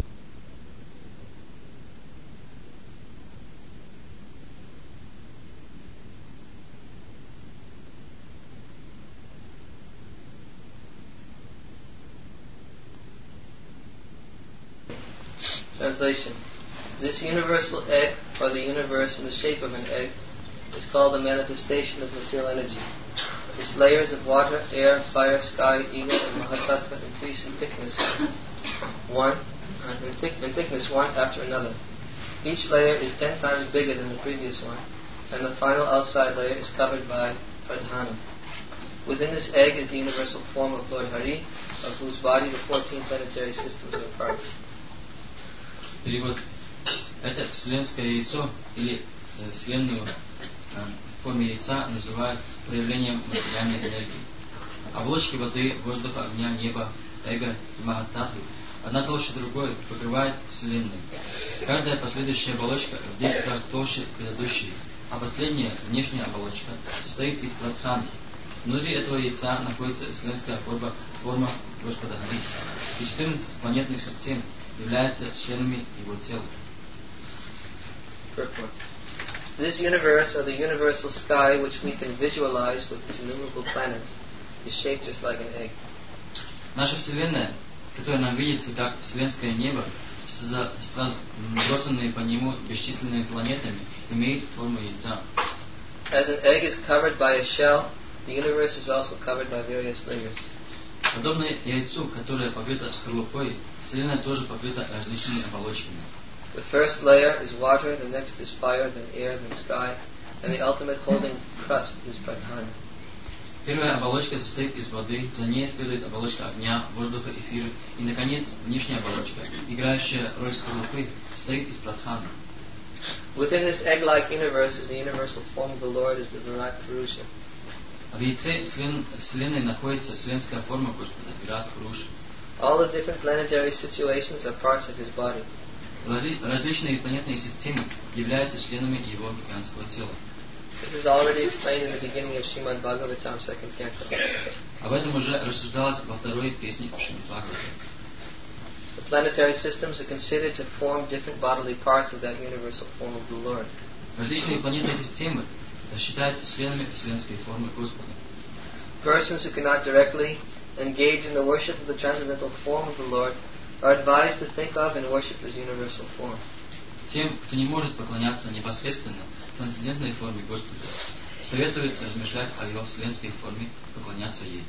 Translation. This universal egg, or the universe in the shape of an egg, is called the manifestation of material energy. Its layers of water, air, fire, sky, ego, and mahatattva increase in thickness, one uh, in, thick, in thickness one after another. Each layer is ten times bigger than the previous one, and the final outside layer is covered by pradhana. Within this egg is the universal form of Lord Hari, of whose body the fourteen planetary systems are parts. Перевод. Это вселенское яйцо или э, вселенную э, в форме яйца называют проявлением материальной энергии. Оболочки воды, воздуха, огня, неба, эго и махататтвы одна толще другой покрывает вселенную. Каждая последующая оболочка в десять раз толще предыдущей, а последняя, внешняя оболочка, состоит из прадханы. Внутри этого яйца находится вселенская форма, форма Господа Хари. И четырнадцать планетных систем являются членами его тела. This universe, or the universal sky which we can visualize with its innumerable planets, is shaped just like an egg. Наша Вселенная, которая нам видится как вселенское небо, с разбросанными по нему бесчисленными планетами, имеет форму яйца. As an egg is covered by a shell, the universe is also covered by various layers. Подобно яйцу, которое покрыто скорлупой, Вселенная тоже покрыта различными оболочками. The first layer is water, the next is fire, then air, then sky, and the ultimate holding crust is pradhana. Первая оболочка состоит из воды, за ней следует оболочка огня, воздуха, эфира, и, наконец, внешняя оболочка, играющая роль скорлупы, состоит из прадханы. Within this egg-like universe is the universal form of the Lord, is the Virat Purusha. В яйце Вселенной находится вселенская форма Господа, Вират Пуруша. All the different planetary situations are parts of His body. Различные планетные системы являются членами Его гигантского тела. This is already explained in the beginning of Srimad Bhagavatam, second canto. Об этом уже рассуждалось во второй песне Шримад Бхагавата. The planetary systems are considered to form different bodily parts of that universal form of the Lord. Различные планетные системы считаются членами вселенской формы Господа. Persons who cannot directly engage in the worship of the transcendental form of the Lord are advised to think of and worship His universal form. Тем, кто не может поклоняться непосредственно трансцендентной форме Господа, советует размышлять о Его вселенской форме, поклоняться ей.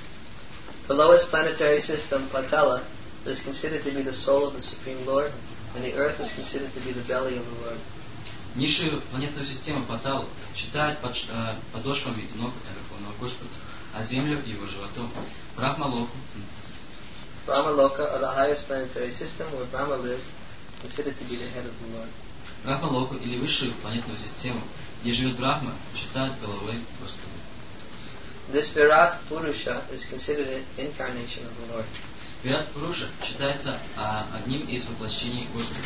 The lowest planetary system, Patala, is considered to be the soul of the Supreme Lord, and the earth is considered to be the belly of the Lord. Низшую планетную систему Паталу считают под, э, подошвами ног Верховного Господа, а землю его животом. Брахмалоку. Brahmaloka, or the highest planetary system where Brahma lives, considered to be the head of the Lord. Брахмалоку или высшую планетную систему, где живет Брахма, считают головой Господа. This Virat Purusha is considered an incarnation of the Lord. Вират Пуруша считается а, одним из воплощений Господа.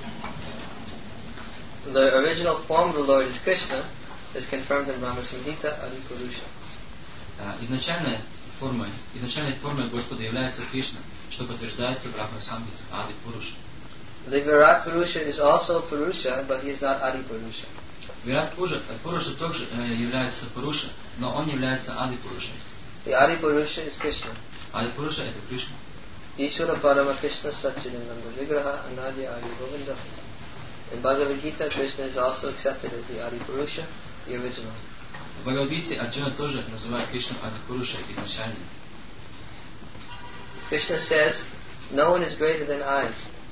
The original form of the Lord is Krishna, is confirmed in Brahma Samhita Adi Purusha. А, изначальная форма, изначальной формой Господа является Кришна, что подтверждается Брахма Самхите Ади Пуруша. The Virat Purusha is also Purusha, but he is not Adi Purusha. Вират Пуруша, Пуруша также э, является Пуруша, но он является Ади Пурушей. The Adi Purusha is Krishna. Ади Пуруша это Кришна. Ishvara Parama Krishna Satchidananda Vigraha Anadya Adi Govinda. In Bhagavad Gita, Krishna is also accepted as the Adi Purusha, the original. В Бхагавад-гите Арджуна тоже называет Кришну Ади Пурушей изначально. Krishna says, no one is greater than I.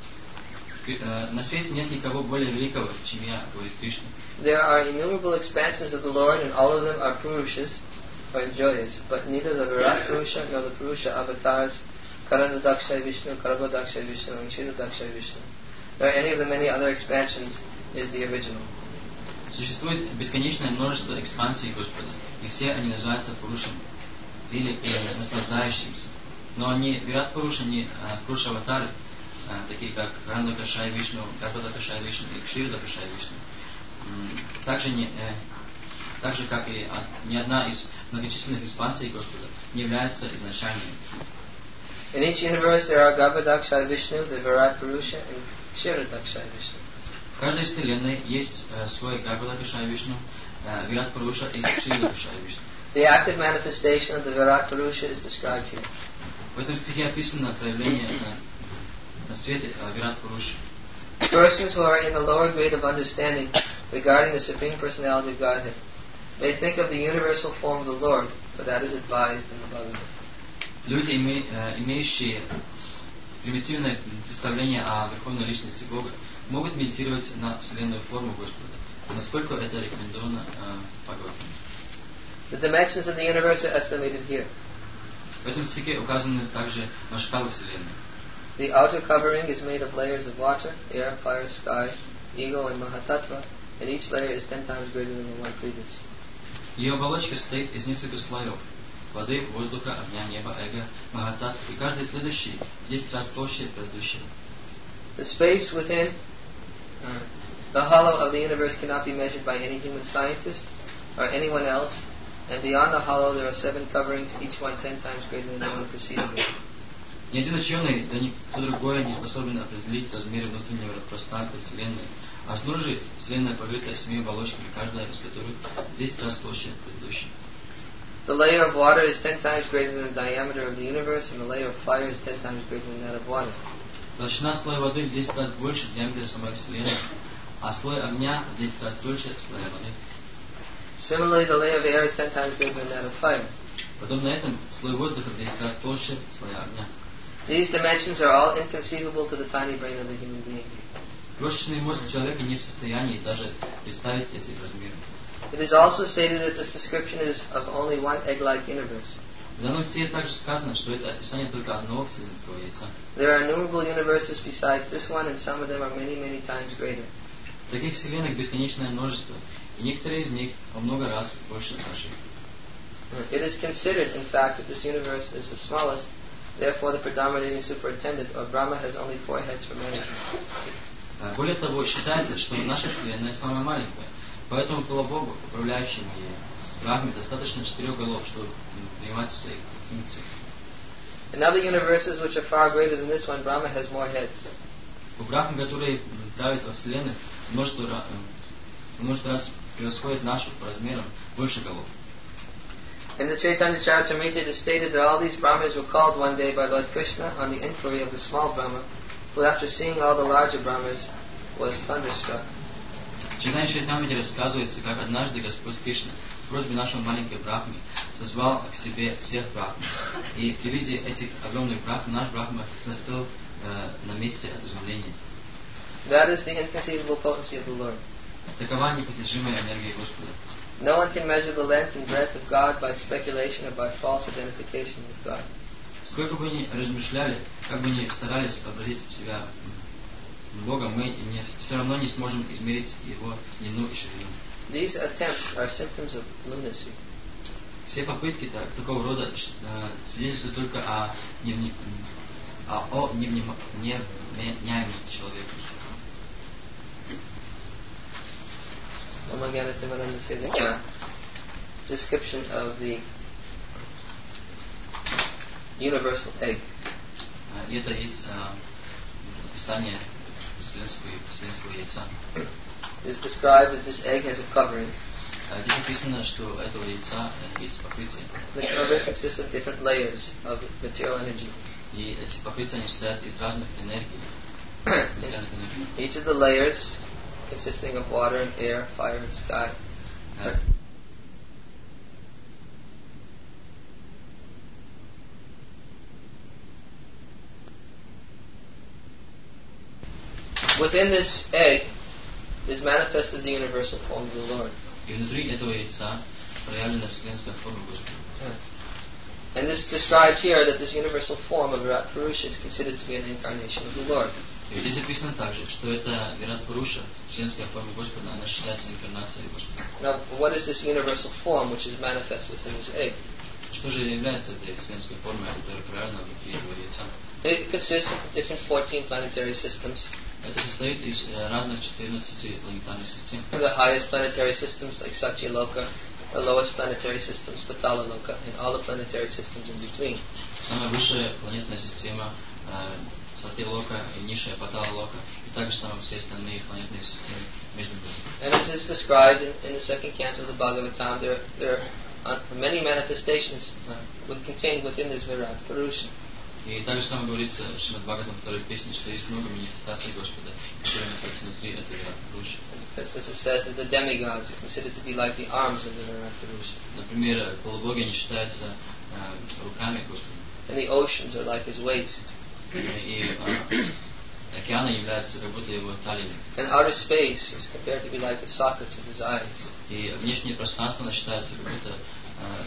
На свете нет никого более великого, чем я, говорит Кришна. There are innumerable expansions of the Lord, and all of them are Purushas, or joyous, but neither the Virat Purusha nor the Purusha avatars, Karana Dakshay Vishnu, Karabha Dakshay Vishnu, and Shiru Dakshay Vishnu, nor any of the many other expansions is the original. Существует бесконечное множество экспансий Господа, и все они называются Пурушами, или э, наслаждающимся. Но они Вират Пуруша, не Пуруша аватары, такие как Ранда Кашай Вишну, Гарбада Кашай Вишну и Кширда Кашай Вишну. Также, не, э, так же, как и ни одна из многочисленных экспансий Господа не является изначальной. In each universe there are Garbhadakshay Vishnu, the Virat Purusha, and Kshiradakshay Vishnu. В каждой вселенной есть э, свой Гарбада Кашай Вишну, э, Вират Пуруша и Кширда Кашай Вишну. The active manifestation of the Virat Purusha is described here. В этом стихе описано проявление э, на свете э, Вират Пуруши. Persons who are in the lower grade of understanding regarding the Supreme Personality of Godhead may think of the universal form of the Lord, but that is advised in the Bhagavad. Люди, име, э, имеющие примитивное представление о Верховной Личности Бога, могут медитировать на вселенную форму Господа, насколько это рекомендовано э, в Бхагавад-гите. The dimensions of the universe are estimated here. В этом стихе указаны также масштабы вселенной. The outer covering is made of layers of water, air, fire, sky, ego, and Mahatattva, and each layer is ten times greater than the one previous. Ее оболочка состоит из нескольких слоев: воды, воздуха, огня, неба, эго, Махатат, и каждый следующий в десять раз толще предыдущего. The space within uh, the hollow of the universe cannot be measured by any human scientist or anyone else, and beyond the hollow there are seven coverings, each one ten times greater than the one preceding it. Ни один ученый, да никто другой не способен определить размеры внутреннего пространства Вселенной, а снаружи Вселенная покрыта семи оболочками, каждая из которых в десять раз толще предыдущей. The layer of water is ten times greater than the diameter of the universe, and the layer of fire is ten times greater than that of water. Толщина слоя воды в десять раз больше диаметра самой Вселенной, а слой огня в десять раз дольше слоя воды. Similarly, the layer of air is ten times greater than that of fire. Подобно этому, слой воздуха в десять раз толще слоя огня. These dimensions are all inconceivable to the tiny brain of the human being. Крошечный мозг человека не в состоянии даже представить эти размеры. It is also stated that this description is of only one egg-like universe. В данном стихе также сказано, что это описание только одного вселенского яйца. There are innumerable universes besides this one, and some of them are many, many times greater. Таких вселенных бесконечное множество, и некоторые из них во много раз больше наших. It is considered, in fact, that this universe is the smallest. Therefore, the predominating superintendent, or Brahma, has only four heads for management. Более того, считается, что наша вселенная самая маленькая, поэтому Богу, управляющему ею, Брахме, достаточно четырех голов, чтобы принимать свои функции. In other universes which are far greater than this one, Brahma has more heads. У Брахмы, которые правят во вселенной, множество, множество раз превосходит нашу по размерам больше голов. In the Chaitanya Charitamrita it is stated that all these Brahmas were called one day by Lord Krishna on the inquiry of the small Brahma, who after seeing all the larger Brahmas was thunderstruck. В Чайтанья Чаритамрите рассказывается, как однажды Господь Кришна в просьбе нашего маленькой Брахмы созвал к себе всех Брахм. И при виде этих огромных Брахм наш Брахма застыл э, на месте от изумления. That is the inconceivable potency of the Lord. Такова непостижимая энергия Господа. No one can measure the length and breadth of God by speculation or by false identification with God. Сколько бы ни размышляли, как бы ни старались обратить себя Богом, мы не, все равно не сможем измерить Его длину и ширину. These attempts are symptoms of lunacy. Все попытки так, такого рода э, свидетельствуют только о невни, а о невним- невменяемости человека. Uh, description of the universal egg. А, И это есть а, описание вселенского, вселенского яйца. It is described that this egg has a covering. А, Здесь написано, что у этого яйца э, есть покрытие. The covering consists of different layers of material energy. И эти покрытия они состоят из разных энергий. материальных энергий. Each of the layers consisting of water and air, fire and sky. А, Within this egg is manifested the universal form of the Lord. И внутри этого яйца проявлена вселенская форма Господа. And this described here that this universal form of Virat Purusha is considered to be an incarnation of the Lord. И здесь описано также, что это Вират Пуруша, вселенская форма Господа, она считается инкарнацией Господа. Now, what is this universal form which is manifest within this egg? Что же является этой вселенской формой, которая проявлена внутри его яйца? It consists of different fourteen planetary systems. Это состоит из э, разных четырнадцати планетарных систем. The highest planetary systems like Satyaloka, the lowest planetary systems Patalaloka, and all the planetary systems in between. Самая высшая планетная система э, Сатьялока и низшая Паталалока, и также самые все остальные планетные системы между ними. And as is described in, in the second canto of the Bhagavatam, there, there are many manifestations uh, with, contained within this Virat Purusha. И также там говорится в Шримад Бхагаватам второй песне, что есть много манифестаций Господа, которые находятся внутри этого Вират Пуруши. As it says that the demigods are considered to be like the arms of the Virat Purusha. Например, полубоги они считаются э, руками Господа. And the oceans are like his waist. И, и э, океаны являются как будто его талиями. And outer space is compared to be like the sockets of his eyes. И внешнее пространство считается как будто э,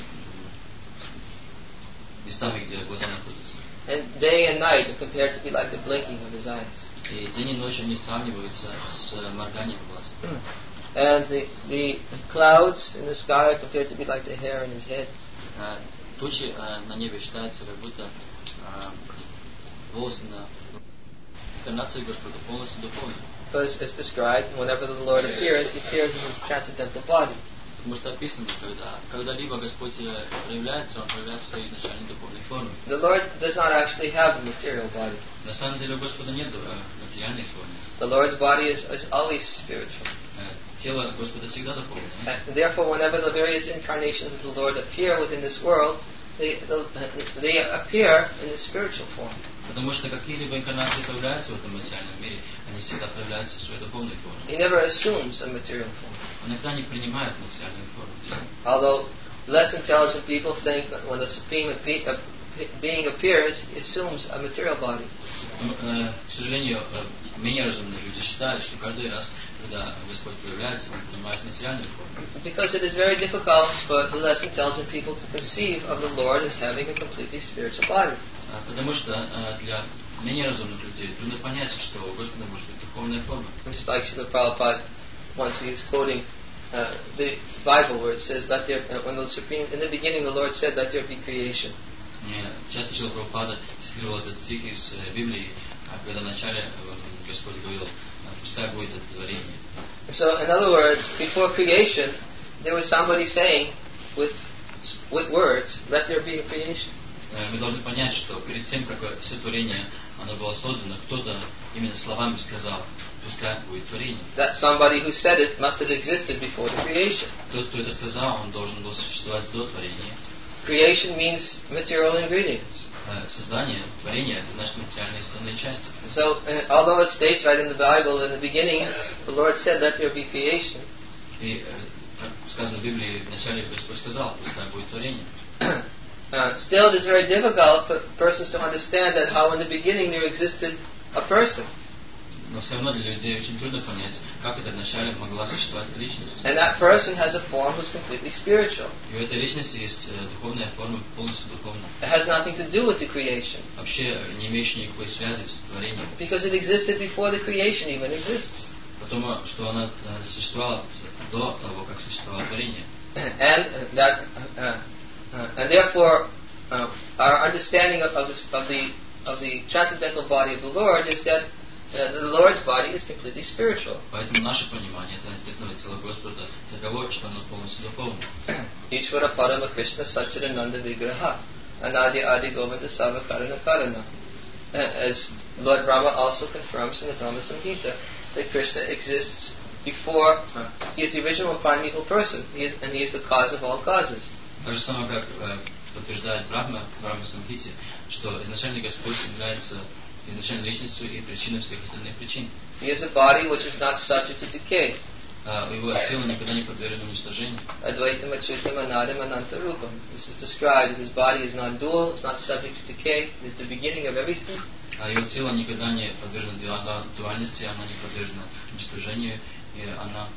местами, где глаза находятся. And day and night are compared to be like the blinking of his eyes. И день и ночь они сравниваются с морганием глаз. And the, the clouds in the sky are compared to be like the hair in his head. Э, Тучи э, на небе считаются как будто э, волосы на инкарнации Господа полностью дополнены. Because as described, whenever the Lord appears, he appears in his transcendental body. Потому что описано, когда когда-либо Господь проявляется, Он проявляется в своей изначальной духовной форме. The Lord does not actually have a material body. На самом деле у Господа нет материальной формы. The Lord's body is, is always spiritual. Тело Господа всегда духовное. And therefore, whenever the various incarnations of the Lord appear within this world, they, they appear in the spiritual form. Потому что какие-либо инкарнации появляются в этом материальном мире, они всегда появляются в своей духовной форме. He never assumes a material form. Он никогда не принимает материальную форму. Although less intelligent people think that when the supreme being appears, he assumes a material body. К сожалению, менее разумные люди считают, что каждый раз, когда Господь появляется, Он принимает материальную форму. Because it is very difficult for the less intelligent people to conceive of the Lord as having a completely spiritual body. Потому что для менее разумных людей трудно понять, что у Господа может быть духовная форма. Just like Srila Prabhupada once he was quoting uh, the Bible where it says, "Let there," uh, when the supreme in the beginning the Lord said, "Let there be creation." Часто Шрила Прабхупада цитировал этот стих из Библии, когда вначале Господь говорил, пускай будет это творение. So, in other words, before creation, there was somebody saying with with words, "Let there be a creation." Мы должны понять, что перед тем, как все творение оно было создано, кто-то именно словами сказал, пускай будет творение. That somebody who said it must have existed before the creation. Тот, кто это сказал, он должен был существовать до творения. Creation means material ingredients. Создание, творение, это значит материальные составные части. So, uh, although it states right in the Bible, in the beginning, the Lord said, "Let there be creation." И, как сказано в Библии, вначале Господь сказал, пускай будет творение. Uh, still, it is very difficult for persons to understand that how in the beginning there existed a person. Но все равно для людей очень трудно понять, как это вначале могла существовать личность. And that person has a form who's completely spiritual. И у этой личности есть духовная форма, полностью духовная. It has nothing to do with the creation. Вообще не имеющая никакой связи с творением. Because it existed before the creation even exists. Потому что она существовала до того, как существовало творение. And that, uh, uh, and therefore, uh, our understanding of, of, this, of the of the transcendental body of the Lord is that uh, the Lord's body is completely spiritual. Поэтому наше понимание трансцендентного тела Господа таково, что оно полностью духовно. Ishvara Parama Krishna Satchidananda Vigraha Anadi Adi Govinda Savakarana Karana. Uh, as Lord Brahma also confirms in the Brahma Samhita, that Krishna exists before, uh, he is the original primeval person, he is, and he is the cause of all causes. Так же самое, как э, подтверждает Брахма в Брахма Самхите, что изначальный Господь является изначальной личностью и причиной всех остальных причин. He is a body which is not subject to decay. Uh, его тело никогда не подвержено уничтожению. Advaitam Achyutam Anadam Anantarupam. This is described that his body is non-dual, it's not subject to decay, it is the beginning of everything. А его тело никогда не подвержено дуальности, оно не подвержено уничтожению, и она...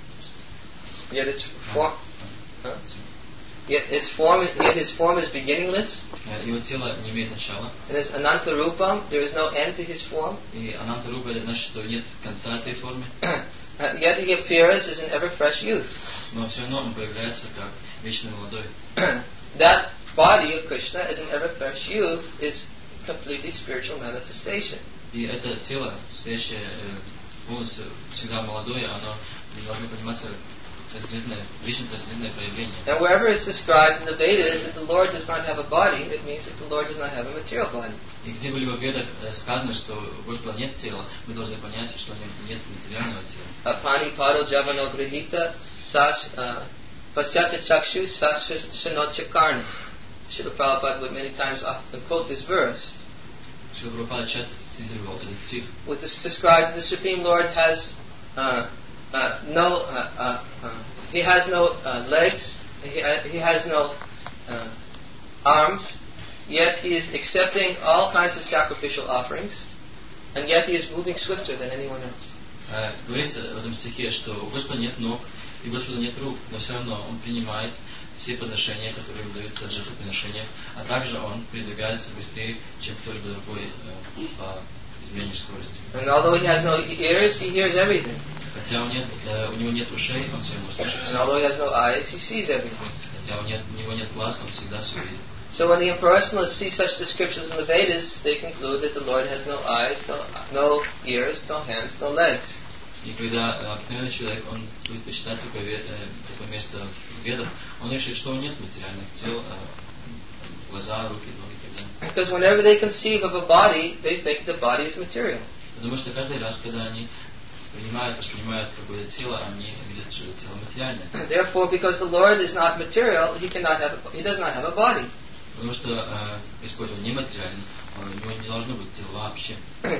Yet its form, huh? Yet his form, yet his form is beginningless. Его тело не имеет начала. And as Anantarupam, there is no end to his form. И Анантарупа это значит, что нет конца этой форме. Uh, yet he appears as an ever-fresh youth. Но все равно он появляется как вечно молодой. That body of Krishna as an ever-fresh youth is completely spiritual manifestation. И это тело, стоящее полностью всегда молодое, оно должно пониматься трансцендентное, вечно трансцендентное проявление. And wherever it's described in the Vedas that the Lord does not have a body, it means that the Lord does not have a material body. И где бы либо в Ведах сказано, что у Господа нет тела, мы должны понять, что у него нет материального тела. Apani paro javano grihita sas pasyata chakshu sas shanochakarna. Srila Prabhupada would many times often quote this verse. Шрила Прабхупада часто цитировал этот стих. With this described, the Supreme Lord has uh, uh, no, uh, uh, uh, he has no uh, legs, he, uh, he has no uh, arms, yet he is accepting all kinds of sacrificial offerings, and yet he is moving swifter than anyone else. Говорится в этом стихе, что у Господа нет ног и у Господа нет рук, но все равно Он принимает все подношения, которые выдаются в жертвоприношениях, а также Он передвигается быстрее, чем кто-либо другой по изменению скорости. And although he has no ears, he hears everything. Хотя у, нет, у него нет ушей, он все равно слышит. And although he has no eyes, he sees everything. Хотя у, нет, у него нет глаз, он всегда все видит. So when the impersonalists see such descriptions in the Vedas, they conclude that the Lord has no eyes, no, no ears, no hands, no legs. И когда обыкновенный человек, он будет почитать такое, такое место в Ведах, он решит, что нет материальных тел, глаза, руки, ноги и так далее. Because whenever they conceive of a body, they think the body is material. Потому что каждый раз, когда они принимают, воспринимают какое-то тело, они видят, что это тело материальное. Therefore, because the Lord is not material, he cannot have, he does not have a body. Потому что э, Господь он нематериален, у него не должно быть тела вообще.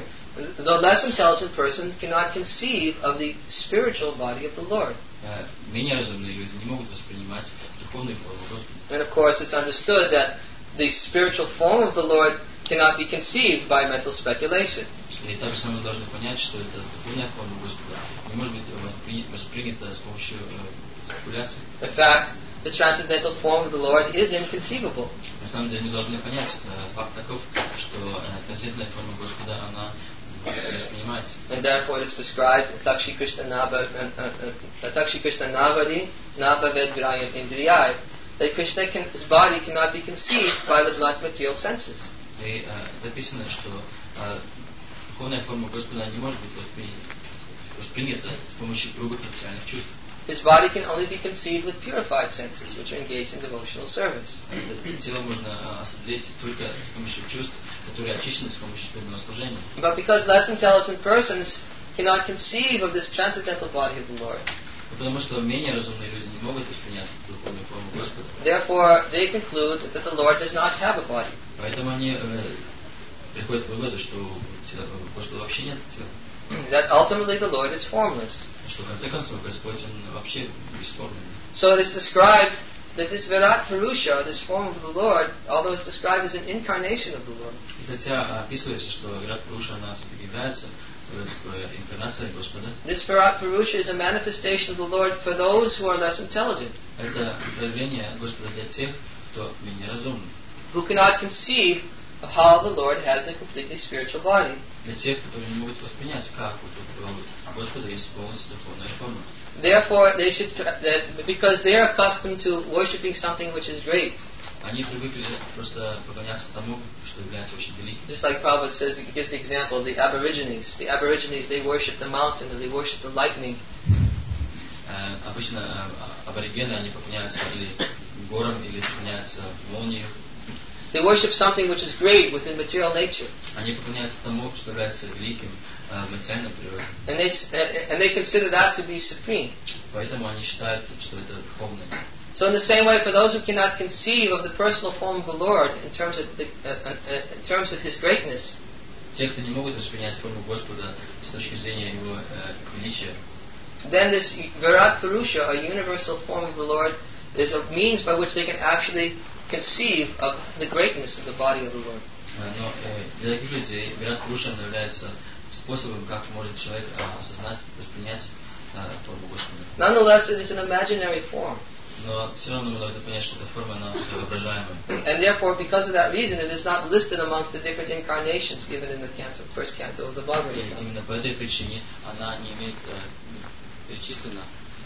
The less intelligent person cannot conceive of the spiritual body of the Lord. Э, менее разумные люди не могут воспринимать духовную форму Господа. And of course, it's understood that the spiritual form of the Lord cannot be conceived by mental speculation. И также мы должны понять, что эта духовная форма Господа не может быть воспри- воспринята с помощью э, спекуляций. In fact, the transcendental form of the Lord is inconceivable. На самом деле мы должны понять э, факт таков, что э, трансцендентная форма Господа, она не воспринимается. And therefore it is described Takshi Krishna Nava Takshi Krishna Navadi Navaved Grayam Indriyai, that Krishna can, his body cannot be conceived by the blunt material senses. И э, написано, что э, духовная форма Господа не может быть воспри... воспринята с помощью грубых материальных чувств. His body can only be conceived with purified senses, which are engaged in devotional service. Это тело можно осуществить только с помощью чувств, которые очищены с помощью преданного служения. But because less intelligent persons cannot conceive of this transcendental body of the Lord, Потому что менее разумные люди не могут воспринять духовную форму Господа. therefore they conclude that the Lord does not have a body. Поэтому они э, приходят к выводу, что у Господа вообще нет тела. That ultimately the Lord is formless. Что в конце концов Господь он вообще бесформенный. So it is described that this Virat Purusha, this form of the Lord, although it's described as an incarnation of the Lord, И хотя описывается, что Вират Пуруша она все-таки является инкарнацией Господа, this Virat Purusha is a manifestation of the Lord for those who are less intelligent, это проявление Господа для тех, кто менее разумный, who cannot conceive of how the Lord has a completely spiritual body. для тех, которые не могут воспринять, как у Господа есть полностью духовная форма. Therefore, they should, that because they are accustomed to worshiping something which is great, Они привыкли просто поклоняться тому, что является очень великим. Just like Prabhupada says, he gives the example of the Aborigines. The Aborigines, they worship the mountain and they worship the lightning. Uh, обычно uh, аборигены, они поклоняются или горам, или поклоняются молнии. They worship something which is great within material nature. Они поклоняются тому, что является великим uh, в материальной природе. And they, and they consider that to be supreme. Поэтому они считают, что это духовное. So in the same way, for those who cannot conceive of the personal form of the Lord in terms of the, uh, uh, in terms of His greatness, те, кто не могут воспринять форму Господа с точки зрения Его uh, величия, then this Virat Purusha, a universal form of the Lord, is a means by which they can actually conceive of the greatness of the body of the Lord. Но для таких людей Вират Пуруша является способом, как может человек осознать, воспринять форму Господа. Nonetheless, it is an imaginary form. Но все равно мы должны понять, что эта форма, она воображаемая. And therefore, because of that reason, it is not listed amongst the different incarnations given in the canto, first canto of the Bhagavad Gita. Именно по этой причине она не имеет перечислена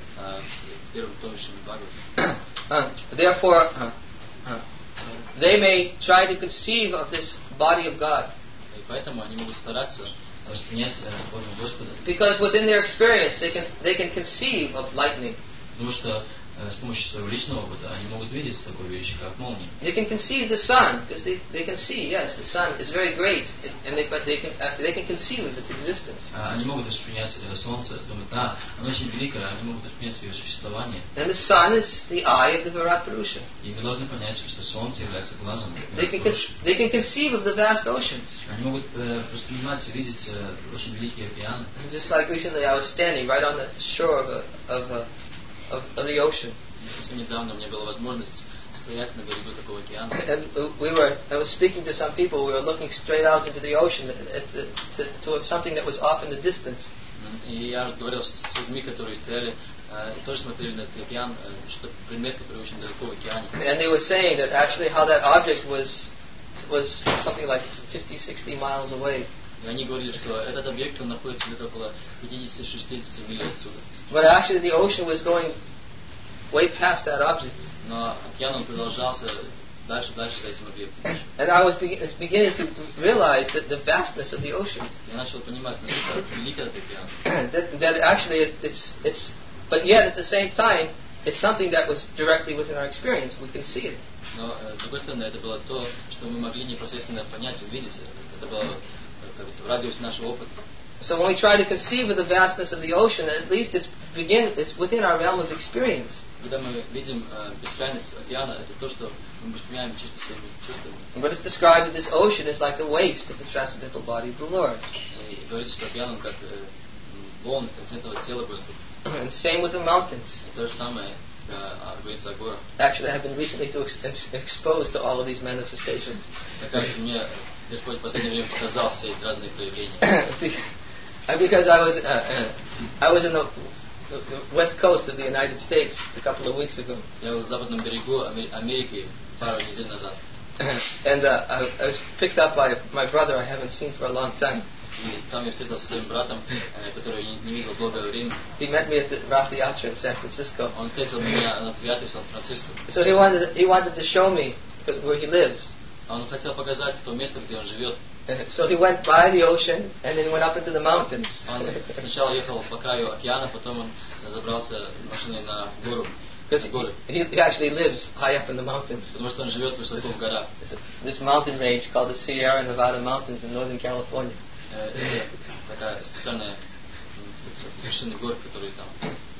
в первом томе Бхагавата. Therefore, uh, uh, they may try to conceive of this body of God. И поэтому они могут стараться воспринять форму Господа. Because within their experience, they can they can conceive of lightning. Потому что с помощью своего личного опыта они могут видеть такую вещь, как молния. They can conceive the sun because they, they can see, yes, the sun is very great, and they but they can uh, they can conceive of its existence. Они могут воспринять солнце, думать, да, оно очень великое, они могут воспринять ее существование. And the sun is the eye of the Virat Purusha. И мы должны понять, что солнце является глазом. They can con- they can conceive of the vast oceans. Они могут воспринимать и видеть очень великие океаны. Just like recently, I was standing right on the shore of a, of a, Of, of the ocean. Совсем недавно у меня была возможность стоять на берегу такого океана. And we were, I was speaking to some people. We were looking straight out into the ocean at, at the, to, to something that was off in the distance. И я разговаривал с людьми, которые стояли, тоже смотрели на этот океан, что предмет, который очень далеко в океане. And they were saying that actually how that object was was something like fifty, sixty miles away. И они говорили, что этот объект он находится где-то около пятьдесят-шестьдесят миль отсюда. But actually the ocean was going way past that object. Но океан он продолжался дальше, дальше за этим объектом. And I was be- beginning to realize that the vastness of the ocean. Я начал понимать, насколько велик этот океан. that, that actually it, it's it's, but yet at the same time it's something that was directly within our experience. We can see it. Но с другой стороны, это было то, что мы могли непосредственно понять, увидеть. Это было в радиусе нашего опыта. So when we try to conceive of the vastness of the ocean, at least it's begin it's within our realm of experience. Когда мы видим бескрайность океана, это то, что мы воспринимаем чисто своими чувствами. But it's described that this ocean is like the waste of the transcendental body of the Lord. И говорится, что океан как волны трансцендентного тела Господа. And same with the mountains. И то же самое говорится о горах. Actually, I have been recently to ex- exposed to all of these manifestations. Как раз мне Господь в последнее время показал все эти разные проявления. Because I was uh, uh, I was in the, the west coast of the United States just a couple of weeks ago. Я был в западном берегу Америки пару недель назад. And uh, I, I was picked up by my brother I haven't seen for a long time. И там я встретился со своим братом, которого я не видел долгое время. He met me at the Rath Yatra in San Francisco. Он встретил меня на театре в Сан-Франциско. So he wanted he wanted to show me where he lives. Он хотел показать то место, где он живет. So he went by the ocean and then went up into the mountains. Он сначала ехал по краю океана, потом он забрался машиной на гору. Because he, he actually lives high up in the mountains. Потому что он живет высоко в горах. This mountain range called the Sierra Nevada Mountains in Northern California. Такая специальная вершина гор, которые там.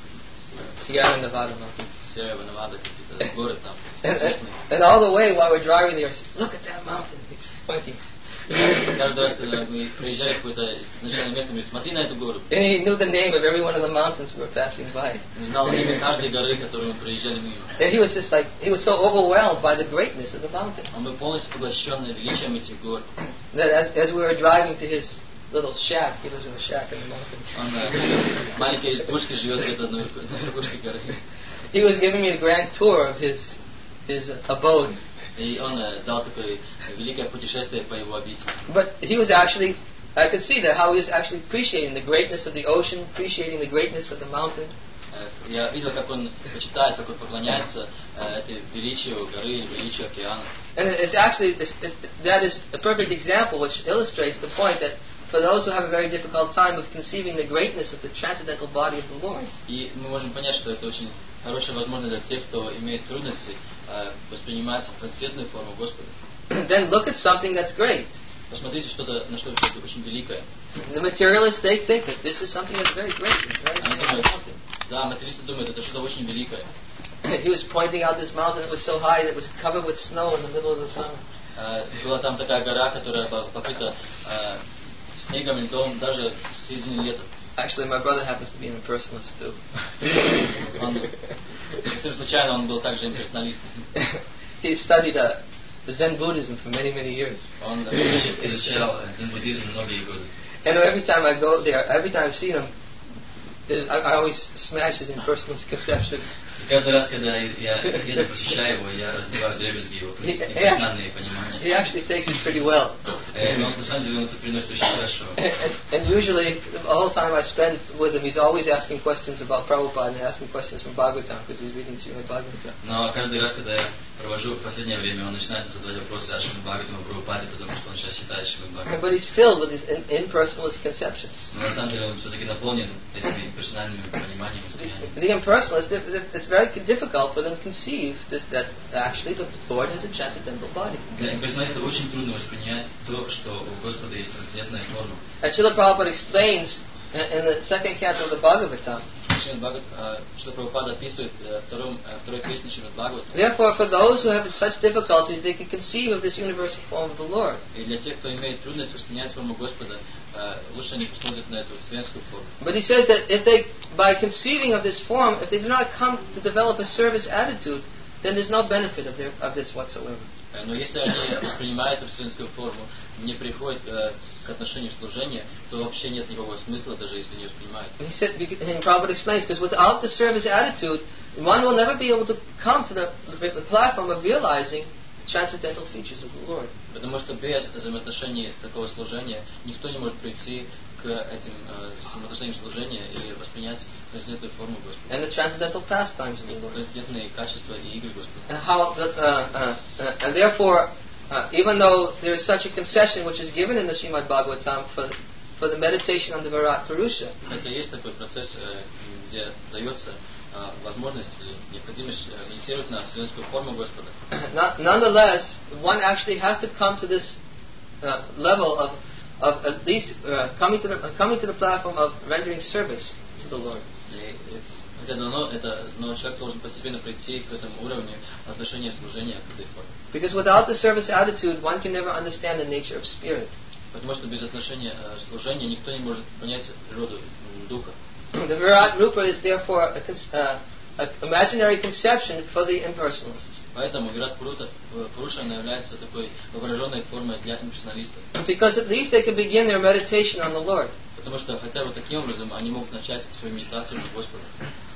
Sierra Nevada Mountains. Sierra Nevada, какие-то горы там. And, and all the way while we're driving there, I said, look at that mountain. It's pointing. Каждый раз, когда мы приезжали в какое-то начальное место, мы говорим, смотри на эту гору. And he knew the name of every one of the mountains we were passing by. Знал имя каждой горы, которую мы проезжали мимо. And he was just like, he was so overwhelmed by the greatness of the mountain. Он был полностью поглощен величием этих гор. That as, as we were driving to his little shack, he lives in a shack in the mountains. Он маленькой избушке живет где-то на верхушке горы. He was giving me a grand tour of his his abode. И он дал такое великое путешествие по его обители. But he was actually, I could see that how he was actually appreciating the greatness of the ocean, appreciating the greatness of the mountain. Я видел, как он почитает, как он поклоняется этой величию горы, величию океана. And it's actually it's, it, that is a perfect example which illustrates the point that for those who have a very difficult time of conceiving the greatness of the transcendental body of the Lord. И мы можем понять, что это очень хорошая возможность для тех, кто имеет трудности воспринимать трансцендентную форму Господа. Then look at something that's great. Посмотрите что-то на что-то очень великое. The materialists, they think that this is something that's very great. Very Они думают, да, материалисты думают, это что-то очень великое. He was pointing out this mountain. It was so high that it was covered with snow in the middle of the summer. Была там такая гора, которая покрыта снегом, льдом, даже в середине лета. Actually, my brother happens to be an impersonalist too. Он, совсем случайно, он был также имперсоналистом. He studied uh, Zen Buddhism for many, many years. Он изучал дзен-буддизм многие годы. And every time I go there, every time I see him, I, I always smash his impersonalist conception. Каждый раз, когда я еду, посещаю его, я разбиваю дребезги его имперсональные понимания. He actually takes it pretty well. Но на самом деле он это приносит очень хорошо. And, and usually, the whole time I spend with him, he's always asking questions about Prabhupada and asking questions from Bhagavatam because he's reading Srimad Bhagavatam. Но каждый раз, когда я провожу в последнее время, он начинает задавать вопросы о Шримад Бхагаватам, о Прабхупаде, потому что он сейчас читает Шримад Бхагаватам. But he's filled with his impersonalist conceptions. Но на самом деле он все-таки наполнен этими персональными пониманиями. The impersonalists, it's very difficult for them to conceive this, that actually the Lord has a transcendental body. Для имперсоналистов очень трудно воспринять то, что у Господа есть трансцендентная форма. And Srila Prabhupada explains in the second canto of the Bhagavatam. Therefore, for those who have such difficulties, they can conceive of this universal form of the Lord. But he says that if they, by conceiving of this form, if they do not come to develop a service attitude, then there's no benefit of, their, of this whatsoever. Но если они воспринимают эту вселенскую форму, не приходят э, к отношению служения, то вообще нет никакого смысла, даже если не воспринимают. He said, and Prabhupada explains, because without the service attitude, one will never be able to come to the, the platform of realizing the transcendental features of the Lord. Потому что без взаимоотношений такого служения никто не может прийти к этим э, взаимоотношениям служения или воспринять трансцендентную форму Господа. And the transcendental pastimes of the Lord. Трансцендентные качества и игры Господа. And how, the, uh, uh, uh, and therefore, uh, even though there is such a concession which is given in the Srimad Bhagavatam for for the meditation on the Virat Purusha. Хотя есть такой процесс, где дается возможность или необходимость медитировать на вселенскую форму Господа. Nonetheless, one actually has to come to this uh, level of of at least uh, coming to the uh, coming to the platform of rendering service to the Lord. Хотя но это, но человек должен постепенно прийти к этому уровню отношения служения к этой форме. Because without the service attitude, one can never understand the nature of spirit. Потому что без отношения служения никто не может понять природу духа. The Virat Rupa is therefore a, uh, an imaginary conception for the impersonalists. Поэтому Вират Пуруша является такой воображенной формой для имперсоналистов. Because at least they can begin their meditation on the Lord. Потому что хотя бы таким образом они могут начать свою медитацию на Господа.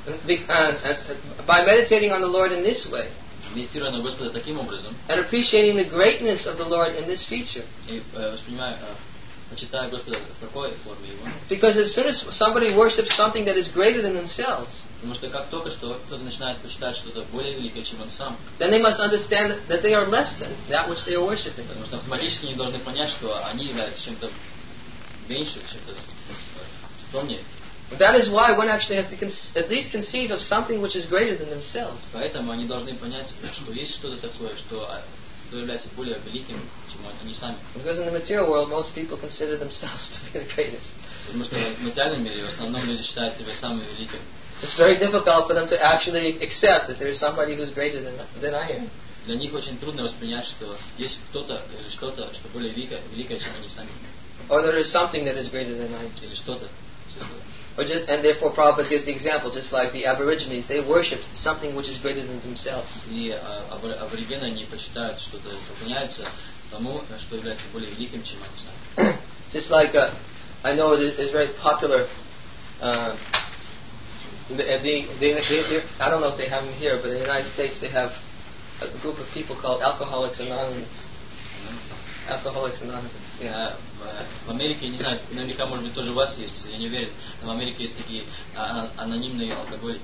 By meditating on the Lord in this way. Медитируя на Господа таким образом. And appreciating the greatness of the Lord in this feature. И воспринимая, почитая Господа в такой форме его. Because as soon as somebody worships something that is greater than themselves, потому что как только что кто-то начинает почитать что-то более великое, чем он сам, then they must understand that they are less than that which they are worshiping. Потому что автоматически они должны понять, что они являются чем-то меньше, чем-то скромнее. That is why one actually has to con- at least conceive of something which is greater than themselves. Поэтому они должны понять, что есть что-то такое, что что является более великим, чем они сами. Because in the material world, most people consider themselves to be the greatest. Потому что в материальном мире в основном люди считают себя самым великим. It's very difficult for them to actually accept that there is somebody who's greater than than I am. Для них очень трудно воспринять, что есть кто-то или что-то, что более великое, великое, чем они сами. Or there is something that is greater than I am. Или что-то. Or just, and therefore Prabhupada gives the example, just like the Aborigines, they worshipped something which is greater than themselves. И аборигены они почитают, что-то поклоняются тому, что является более великим, чем они сами. Just like uh, I know it is, is very popular. Uh, the, the, the, the, I don't know if they have them here, but in the United States they have a group of people called Alcoholics Anonymous. Alcoholics Anonymous. Yeah. В Америке, я не знаю, наверняка, может быть, тоже у вас есть, я не уверен, но в Америке есть такие а, анонимные алкоголики.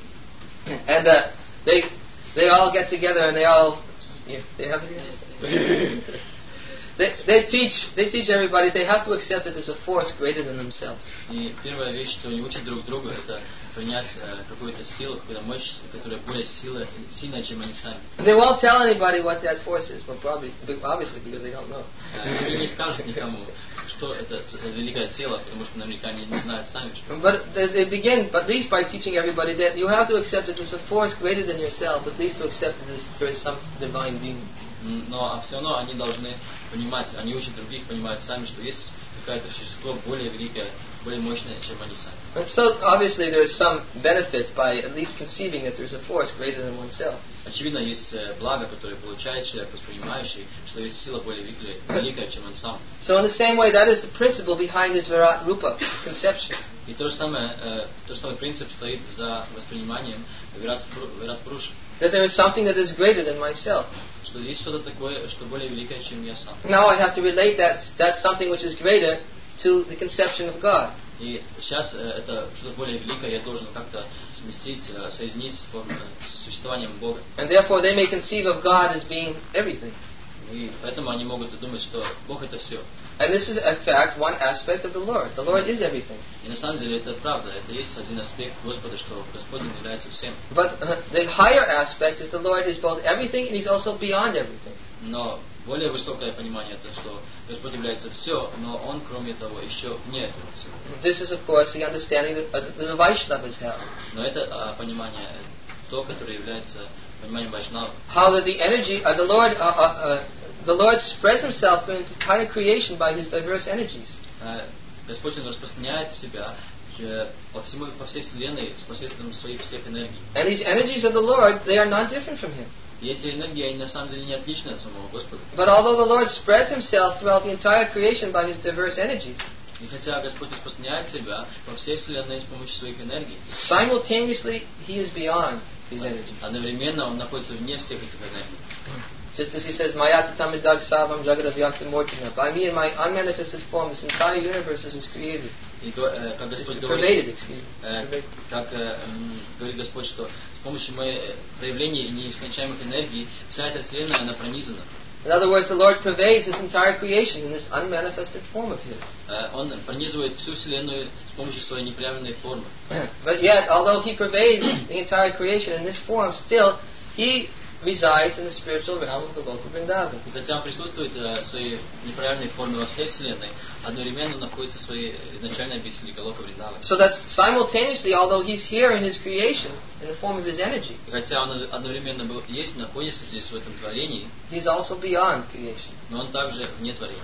And uh, they they all get together and they all yeah, they have it. They they teach they teach everybody they have to accept that there's a force greater than themselves. И первая вещь, что они учат друг друга, это принять э, какую-то силу, какую-то мощь, которая более сила, сильная, чем они сами. And they won't tell anybody what that force is, but probably obviously because they don't know. Они не скажут никому, что это великая сила, потому что наверняка они не знают сами. But they, they begin, at least by teaching everybody that you have to accept that there's a force greater than yourself, at least to accept that there is some divine being. Но а все равно они должны понимать, они учат других, понимают сами, что есть какое-то существо более великое, более мощное, чем они сами. And so obviously there is some benefit by at least conceiving that there's a force greater than oneself. Очевидно, есть благо, которое получает человек, воспринимающий, что есть сила более великая, чем он сам. So in the same way, that is the principle behind this Virat Rupa conception. И то же самое, э, то же самый принцип стоит за восприниманием Вират Пуруша. That there is something that is greater than myself. Что есть что-то такое, что более великое, чем я сам. Now I have to relate that that something which is greater to the conception of God. И сейчас э, это что-то более великое я должен как-то сместить, э, соединить с, форм, с существованием Бога. And therefore they may conceive of God as being everything. И поэтому они могут думать, что Бог это все. And this is, in fact, one aspect of the Lord. The Lord is everything. И на самом деле это правда. Это есть один аспект Господа, что Господь является всем. But uh, the higher aspect is the Lord is both everything and He's also beyond everything. Но более высокое понимание это, что Господь является все, но Он, кроме того, еще не этого всего. This is, of course, the understanding that uh, the Vaishnavas have. Но это а, понимание, то, которое является пониманием Вайшнава. How that the energy, uh, the Lord, uh, uh, uh, the Lord spreads Himself through the entire creation by His diverse energies. Господь Он распространяет себя по всему, по всей вселенной с посредством своих всех энергий. And these energies of the Lord, they are not different from Him. И эти энергии, они на самом деле не отличны от самого Господа. But although the Lord spreads Himself throughout the entire creation by His diverse energies, и хотя Господь распространяет себя по всей вселенной с помощью своих энергий, simultaneously He is beyond these energies. Одновременно Он находится вне всех этих энергий. Just as He says, Mayati tamidag savam jagadavyakti mortina. By me in my unmanifested form, this entire universe is created. И э, как Господь говорит, э, как э, говорит Господь, что с помощью моей проявления неискончаемых энергий вся эта вселенная, она пронизана. In other words, the Lord pervades this entire creation in this unmanifested form of His. Э, Он пронизывает всю вселенную с помощью своей непроявленной формы. But yet, although He pervades the entire creation in this form, still He resides in the spiritual realm of the Goloka Vrindavan. И хотя Он присутствует в своей непроявленной форме во всей вселенной, одновременно Он находится в своей изначальной обители Голока Вриндавана. So that simultaneously, although He's here in His creation in the form of His energy, И хотя Он одновременно был, есть, находится здесь в этом творении, He's also beyond creation. но Он также вне творения.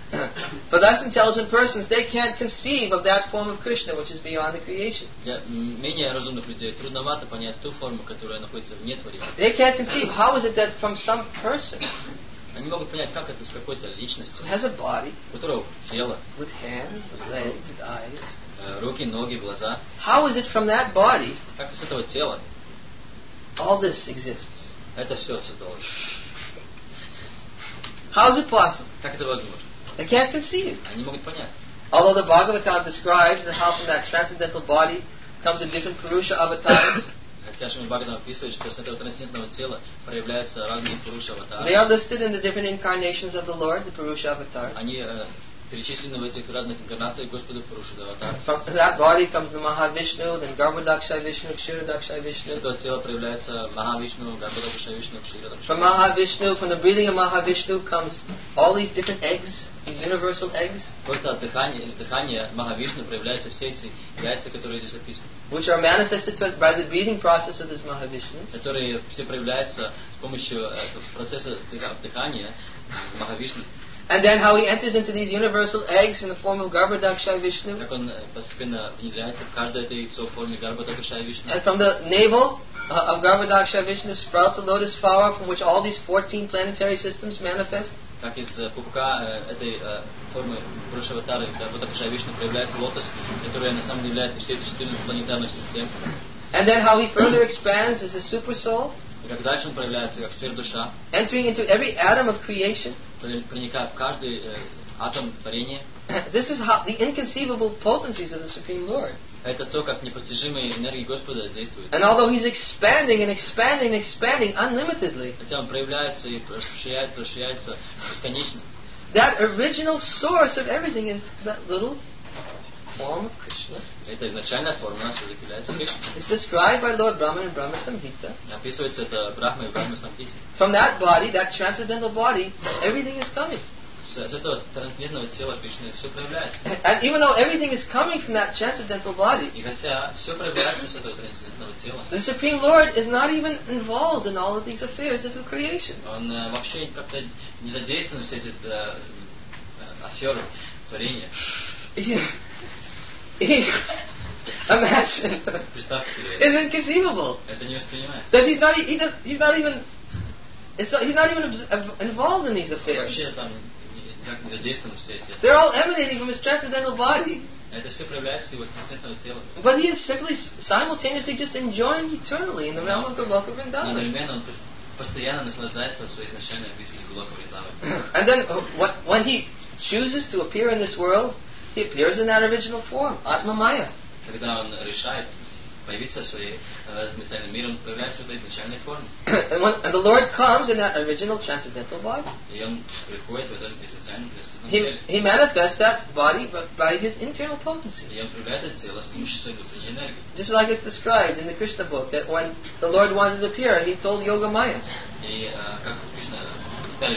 For less intelligent persons, they can't conceive of that form of Krishna which is beyond the creation. Для менее разумных людей трудновато понять ту форму, которая находится вне творения. They can't conceive. How is it that from some person Они могут понять, как это с какой-то личностью, who has a body у которого тело, with hands, with legs, with eyes, руки, ноги, глаза, how is it from that body как с этого тела all this exists? это все создалось? How is it possible? Как это возможно? They can't conceive. Они могут понять. Although the Bhagavatam describes that how from that transcendental body comes the different Purusha avatars, Хотя Шримад Бхагаватам описывает, что с этого трансцендентного тела проявляются разные Пуруша аватары. they are listed in the different incarnations of the Lord, the Purusha avatars. Они э, перечислены в этих разных инкарнациях Господа Пуруша аватар. From that body comes the Mahavishnu, then Garbhodakshay Vishnu, Kshirodakshay С Vishnu. этого тела проявляется Махавишну, Гарбхадакша Вишну, From Кширадакша. Mahavishnu, from the breathing of Mahavishnu comes all these different eggs, these universal eggs, Просто от дыхания, из дыхания Махавишну проявляются все эти яйца, которые здесь описаны, which are manifested to us by the breathing process of this Mahavishnu. которые все проявляются с помощью этого процесса дыха- дыхания Махавишну. And then how he enters into these universal eggs in the form of Garbhodakshay Vishnu. Как он э, постепенно внедряется в каждое это яйцо в форме Гарбхадакша Вишну. And from the navel uh, of Garbhodakshay Vishnu sprouts a lotus flower from which all these fourteen planetary systems manifest. Как из э, пупка э, этой э, формы Пуруша аватары Гарбхадакша Вишну проявляется лотос, который на самом деле является все эти четырнадцать планетарных систем. And then how he further expands as a super soul. И как дальше он проявляется, как сверхдуша, entering into every atom of creation. проникая в каждый э, атом творения. This is how the inconceivable potencies of the Supreme Lord. Это то, как непостижимые энергии Господа действуют. And although He's expanding and expanding and expanding unlimitedly, Хотя он проявляется и расширяется, расширяется бесконечно. that original source of everything is that little form of Krishna. Это изначальная форма наша, является Кришна. It's described by Lord Brahman in Brahma Samhita. Описывается это Брахма и Брахма Самхите. From that body, that transcendental body, everything is coming. С этого трансцендентного тела Кришны все проявляется. And even though everything is coming from that transcendental body, И хотя все проявляется с этого трансцендентного тела, the Supreme Lord is not even involved in all of these affairs of the creation. он э, вообще как-то не задействован в все эти э, аферы творения. Imagine. Представьте себе, It's inconceivable. это не воспринимается. That he's not, he does, he's not even, it's not, he's not even obs- involved in these affairs. Вообще там никак не задействованы все эти. They're all emanating from his transcendental body. Это все проявляется из его трансцендентного тела. But he is simply simultaneously just enjoying eternally in the realm of Goloka И Vrindavan. одновременно он пос- постоянно наслаждается своей изначальной жизнью Голока Вриндавана. And then uh, what, when he chooses to appear in this world, he appears in that original form, Atma Maya. Когда он решает появиться в своей э, изначальном мире, он проявляется в этой изначальной форме. And, when, and the Lord comes in that original transcendental body. И он приходит в этом изначальном трансцендентном He, теле. he manifests that body by, by his internal potency. И он проявляет это тело с помощью своей внутренней энергии. Just like it's described in the Krishna book, that when the Lord wanted to appear, he told Yoga Maya. И э, как Кришна Виталий,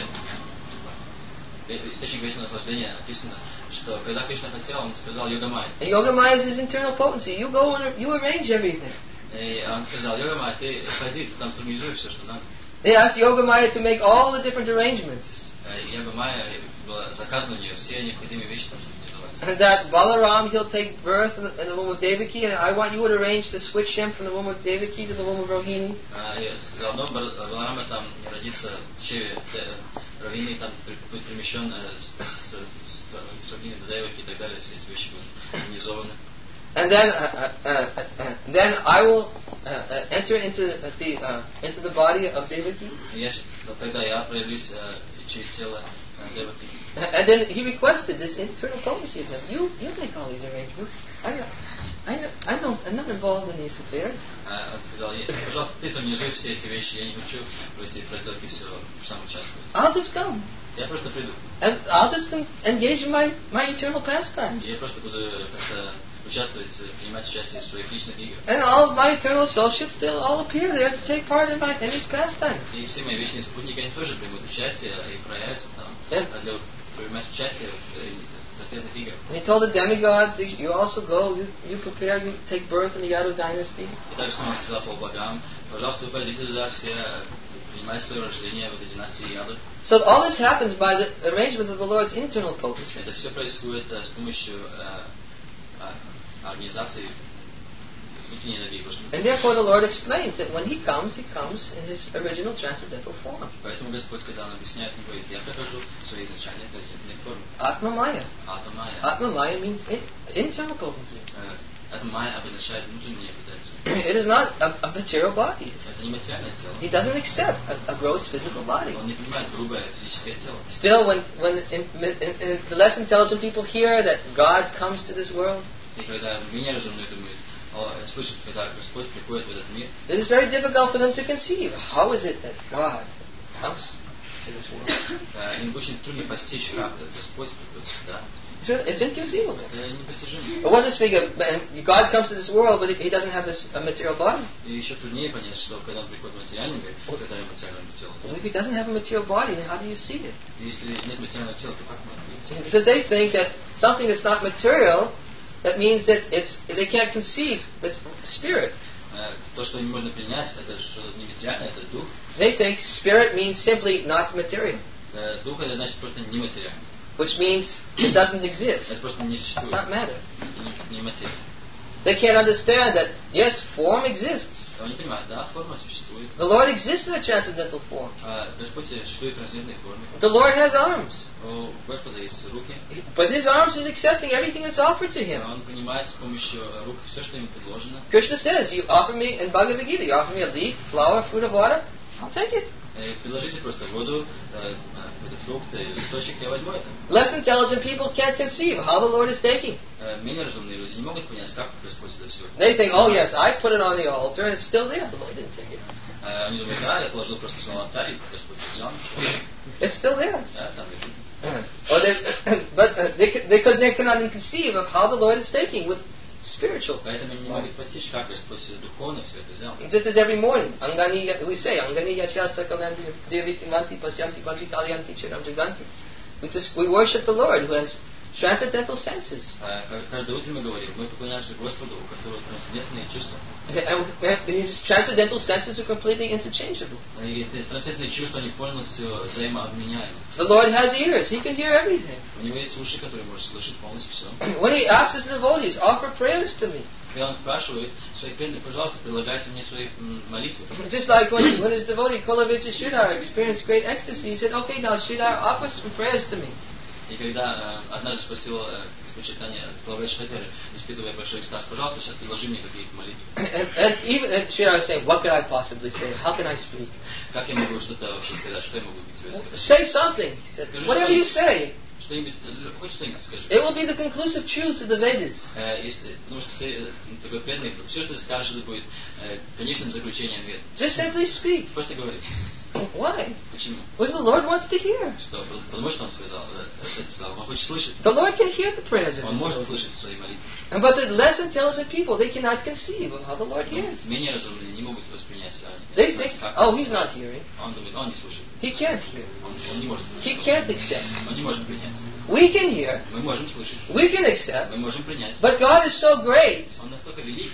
источник вечного наслаждения написано, что когда Кришна хотел, он сказал Йога Майя. And Yoga Maya is his internal potency. You go and you arrange everything. И он сказал, Йога Майя, ты ходи, ты там сорганизуй все, что надо. He asked Yoga Maya to make all the different arrangements. Йога Майя, было заказано у нее все необходимые вещи там сорганизовать. And that Balaram, he'll take birth in the, in the womb of Devaki, and I want you to arrange to switch him from the womb of Devaki to the womb of Rohini. И сказал, но Баларама там родится в чреве Равини, там будет перемещен с Равини до Деваки и так далее, все эти вещи будут организованы. And then, uh, uh, uh, uh, then I will uh, uh, enter into uh, the uh, into the body of Devaki. И я, тогда я проявлюсь через тело Деваки. And then he requested this internal potency of him. You, you make all these arrangements. I, I, I don't, I'm not involved in these affairs. Он сказал, пожалуйста, ты организуй все эти вещи, я не хочу в эти проделки все сам участвовать. I'll just come. Я просто приду. And I'll just engage in my, my eternal pastimes. Я просто буду как-то участвовать, принимать участие в своих личных играх. And all of my eternal associates, they'll all appear there to take part in, my, in his pastimes. И все мои вечные спутники, они тоже примут участие и проявятся там для принимать участие в соответных играх. And he told the demigods, you also go, you, you prepare, you take birth in the Yadu dynasty. И также он сказал по богам, пожалуйста, вы пойдите туда все, принимайте свое рождение в этой династии Яду. So all this happens by the arrangement of the Lord's internal potency. Это все происходит с помощью организации внутренней энергии Господа. And therefore the Lord explains that when He comes, He comes in His original transcendental form. Поэтому Господь, когда Он объясняет, Он говорит, я прихожу в своей изначальной трансцендентной форме. Atma Maya. Atma Maya. Atma Maya means in, internal potency. Atma Maya обозначает внутренние потенции. It is not a, a material body. Это не материальное тело. He doesn't accept a, a gross physical body. Он не принимает грубое физическое тело. Still, when, when in, in, in the less intelligent people hear that God comes to this world, И когда менее разумные думают, слышат, когда Господь приходит в этот мир, it is very difficult for them to conceive. How is it that God comes to this world? им очень трудно постичь, как Господь приходит сюда. So it's inconceivable. Это непостижимо. But what to speak of, and God comes to this world, but He doesn't have this a material body. И еще труднее понять, что когда Он приходит в материальный мир, когда Ему материальное тело. Well, if He doesn't have a material body, then how do you see it? Если нет материального тела, то как можно видеть? Because they think that something that's not material, that means that it's they can't conceive that's spirit. То, что не можно принять, это что не материальное, это дух. They think spirit means simply not material, Дух это значит просто нематериально. which means it doesn't exist. Это просто не It's существует. not matter. Это не материя. They can't understand that, yes, form exists. Он не понимает, да, форма существует. The Lord exists in a transcendental form. Господь существует в трансцендентной форме. The Lord has arms. У Господа есть руки. But His arms is accepting everything that's offered to Him. Он принимает с помощью рук все, что ему предложено. Krishna says, you offer me, in Bhagavad Gita, you offer me a leaf, flower, fruit of water, I'll take it. Предложите просто воду, фрукты, листочек, я возьму это. Less intelligent people can't conceive how the Lord is taking. Менее разумные люди не могут понять, как происходит это все. They think, oh yes, I put it on the altar and it's still there. The Lord didn't take it. Они думают, да, я положил просто на алтарь, и Господь взял. It's still there. Да, там лежит. Or they, but uh, they, because they cannot conceive of how the Lord is taking with spiritual. Поэтому они не могут постичь, как Господь духовно все это взял. Just as every morning, Angani, we say, Angani Yasyasa Kalanti Deviti Vanti Pasyanti Vanti Kalyanti Chiram Jiganti. We just we worship the Lord who has transcendental senses. Каждое утро мы говорим, мы поклоняемся Господу, у которого трансцендентные чувства. His transcendental senses are completely interchangeable. И эти трансцендентные чувства, они полностью взаимообменяемы. The Lord has ears; He can hear everything. У него есть уши, которые может слышать полностью все. When He asks His devotees, offer prayers to me. Когда он спрашивает своих преданных, пожалуйста, предлагайте мне свои молитвы. Just like when, when his devotee Kulavitya Sridhar experienced great ecstasy, he said, "Okay, now Sridhar, offer some prayers to me." И когда э, однажды спросил э, Господь Чайтанья, Кулавитя Шридхара, испытывая большой экстаз, пожалуйста, сейчас предложи мне какие-то молитвы. And, and even and Sridhar was saying, "What could I possibly say? How can I speak?" Как я могу что-то вообще сказать? Что я могу тебе сказать? Say something. He said, "Whatever you say." Что-нибудь, хоть что-нибудь скажи. It will be the conclusive truths of the Vedas. Если, потому что ты такой преданный, все, что ты скажешь, это будет э, конечным заключением Вед. Just simply speak. Просто говори. Why? Почему? What the Lord wants to hear. Что, потому что он сказал, это слова, он хочет слышать. The Lord can hear the prayers of Он His может devotees. слышать свои молитвы. But the less intelligent people, they cannot conceive of how the Lord hears. Менее разумные не могут воспринять. They think, "Oh, He's not hearing. Он думает, он не слушает. He can't hear. Он, он не может He слышать. can't accept." Он не может принять. We can hear. Мы можем слышать. We can accept. Мы можем принять. But God is so great Он настолько велик,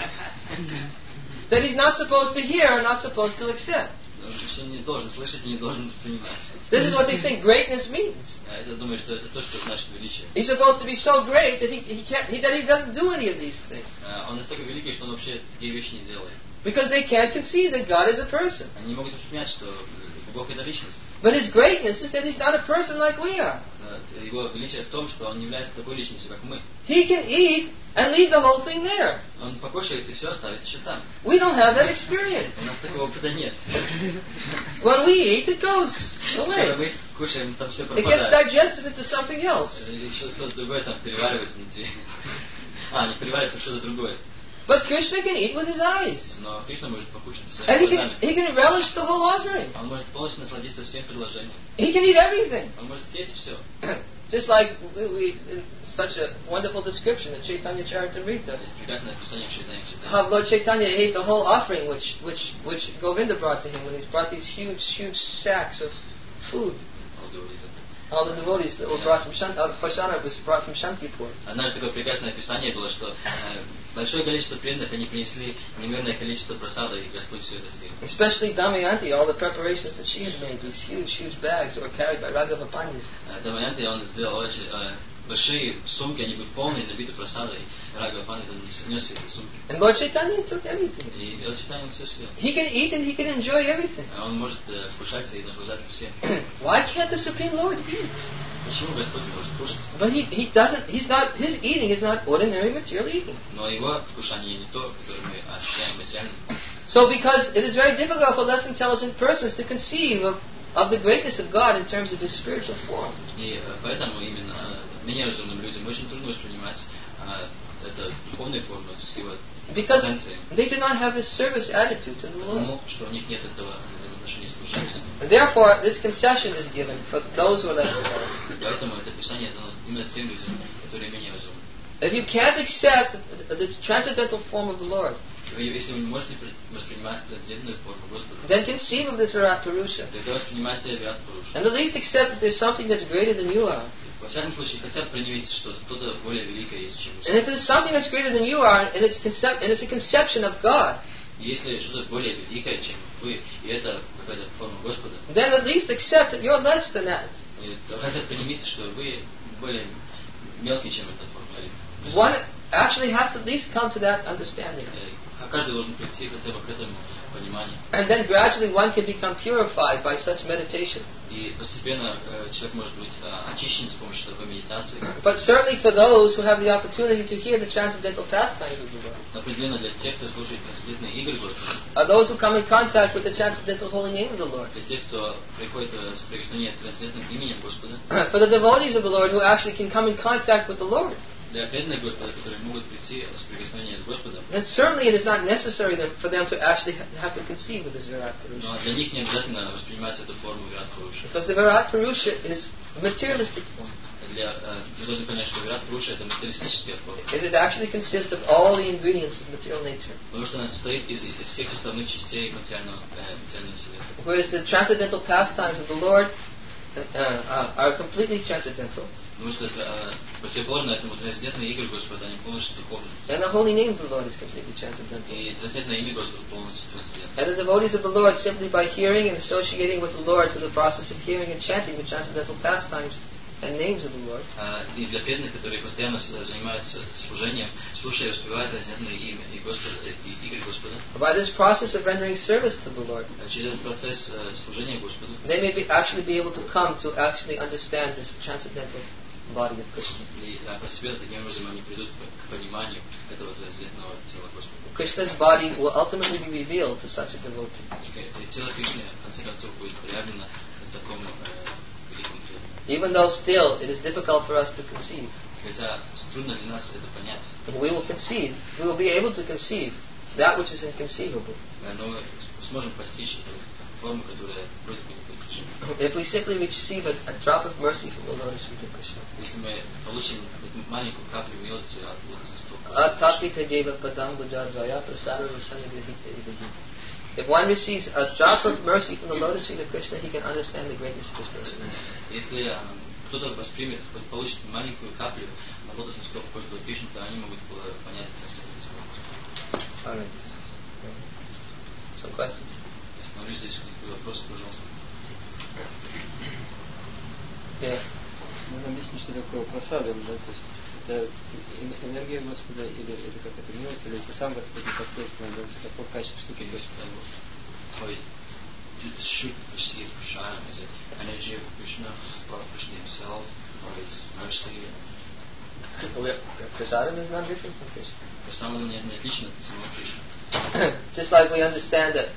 that He's not supposed to hear or not supposed to accept. что он не должен слышать и не должен воспринимать. This is what they think greatness means. Я думаю, что это то, что значит величие. He's supposed to be so great that he, he can't, he, that he doesn't do any of these things. Он настолько великий, что он вообще такие вещи не делает. Because they can't conceive that God is a person. Они не могут воспринять, что Бог это личность. But His greatness is that He's not a person like we are. Его величие в том, что он не является такой личностью, как мы. He can eat and leave the whole thing there. Он покушает и все оставит еще там. We don't have that experience. У нас такого опыта нет. When we eat, it goes Когда away. мы кушаем, там все It gets пропадает. digested into something else. Или что-то другое там переваривает внутри. А, не переваривается в что-то другое. But Krishna can eat with his eyes. Но Кришна может покушать And своими he can, глазами. he can relish the whole offering. Он может полностью насладиться всем предложением. He can eat everything. Он может съесть все. Just like we, we in such a wonderful description in Chaitanya Charitamrita, Есть прекрасное описание в Чайтане Чайтане. how Lord Chaitanya ate the whole offering which, which, which Govinda brought to him when he's brought these huge, huge sacks of food. All the devotees that were brought from Shanti, uh, Prashana was brought from Shantipur. Однажды такое прекрасное описание было, что э, большое количество преданных, они принесли немерное количество просада, и Господь все это съел. Especially Damayanti, all the preparations that she had made, these huge, huge bags that were carried by Raghava Pandit. Дамаянти, он сделал очень э, большие сумки, они были полные, набиты просадой. Рагава Пандит, он нес все эти сумки. And Lord Chaitanya took everything. И Лорд Чайтанья он все съел. He can eat and he can enjoy everything. Он может э, вкушаться и наслаждаться всем. Why can't the Supreme Lord eat? Почему Господь не может кушать? But he, he doesn't, he's not, his eating is not ordinary material eating. Но его вкушание не то, которое мы ощущаем материально. So because it is very difficult for less intelligent persons to conceive of, of the greatness of God in terms of His spiritual form. И э, поэтому именно э, менее разумным людям очень трудно воспринимать э, эту духовную форму с его Because потенцией. they do not have this service attitude to the Lord. Потому что у них нет этого взаимоотношения служения. And therefore, this concession is given for those who are less intelligent. Поэтому это писание дано именно тем людям, которые менее разумны. If you can't accept this transcendental form of the Lord, Если вы не можете воспринимать трансцендентную форму Господа, then conceive of this Virat Purusha. тогда воспринимайте Вират Пурушу. And at least accept that there's something that's greater than you are. Во всяком случае, хотя бы примите, что что-то более великое есть, чем And if there's something that's greater than you are, and it's, concep- and it's a conception of God, если что-то более великое, чем вы, и это какая-то форма Господа, then at least accept that you're less than that. то хотя бы примите, что вы более мелкий, чем эта форма. One actually has to at least come to that understanding. Каждый должен прийти хотя бы к этому пониманию. And then gradually one can become purified by such meditation. И постепенно э, человек может быть э, очищен с помощью такой медитации. But certainly for those who have the opportunity to hear the transcendental pastimes of the Lord, Определенно для тех, кто слушает трансцендентные игры Господа, are those who come in contact with the transcendental holy name of the Lord. для тех, кто приходит э, с прикосновением к трансцендентным именем Господа, For the devotees of the Lord who actually can come in contact with the Lord, для преданных Господа, которые могут прийти с прикосновением с Господом, then certainly it is not necessary them- for them to actually ha- have to conceive of this Virat но Purusha. для них не обязательно воспринимать эту форму Вират Пуруши. Because the Virat Purusha is a materialistic form. Для, э, мы должны понять, что Вират Пуруша это материалистическая форма, It is actually consists of all the ingredients of material nature. потому что она состоит из всех составных частей материального, э, материального вселенной. Whereas the transcendental pastimes of the Lord uh, uh, are completely transcendental. Потому что это э, противоположно этому трансцендентные игры Господа, они полностью духовны. And the holy name of the Lord is completely transcendental. И трансцендентное имя Господа полностью трансцендентно. And the devotees of the Lord, simply by hearing and associating with the Lord through the process of hearing and chanting the transcendental pastimes and names of the Lord, А, и для преданных, которые постоянно с- занимаются служением, слушая и воспевая трансцендентное имя и, Господа, и игры Господа, by this process of rendering service to the Lord, а через этот процесс э, служения Господу, they may be actually be able to come to actually understand this transcendental body of Krishna. и а, постепенно таким образом они придут к, к пониманию этого трансцендентного тела Господа. Krishna's body will ultimately be revealed to such a devotee. И, и тело Кришны, в конце концов, будет проявлено на таком э, великом теле. Even though still it is difficult for us to conceive, Хотя трудно для нас это понять, we will conceive, we will be able to conceive that which is inconceivable. э, но мы сможем постичь эту форму, которая вроде бы непостижима. If we simply receive a, a drop of mercy from the lotus feet of Krishna. Если мы получим эту маленькую каплю милости от лотосных стоп, Atapita deva padam bujadvaya prasada rasanagrihita idahi. If one receives a drop of mercy from the lotus feet of Krishna, he can understand the greatness of his personality. если э, кто-то воспримет, хоть получит маленькую каплю от лотосных стоп Господа Кришны, то они могут э, понять трансцендентность Господа. Alright. Some questions? Остановлюсь здесь, какие вопросы, пожалуйста. Yes. Можно объяснить, что такое просадом, да? То есть это эн- энергия Господа, или это какая-то милость, или это сам Господь непосредственно, да? Это какое качество Okay, Господа? so you should perceive Prashadam as an energy of Krishna, or Krishna himself, or his mercy. Prasadam is not different from Krishna. Прасадам не отлично от самого Кришны. Just like we understand that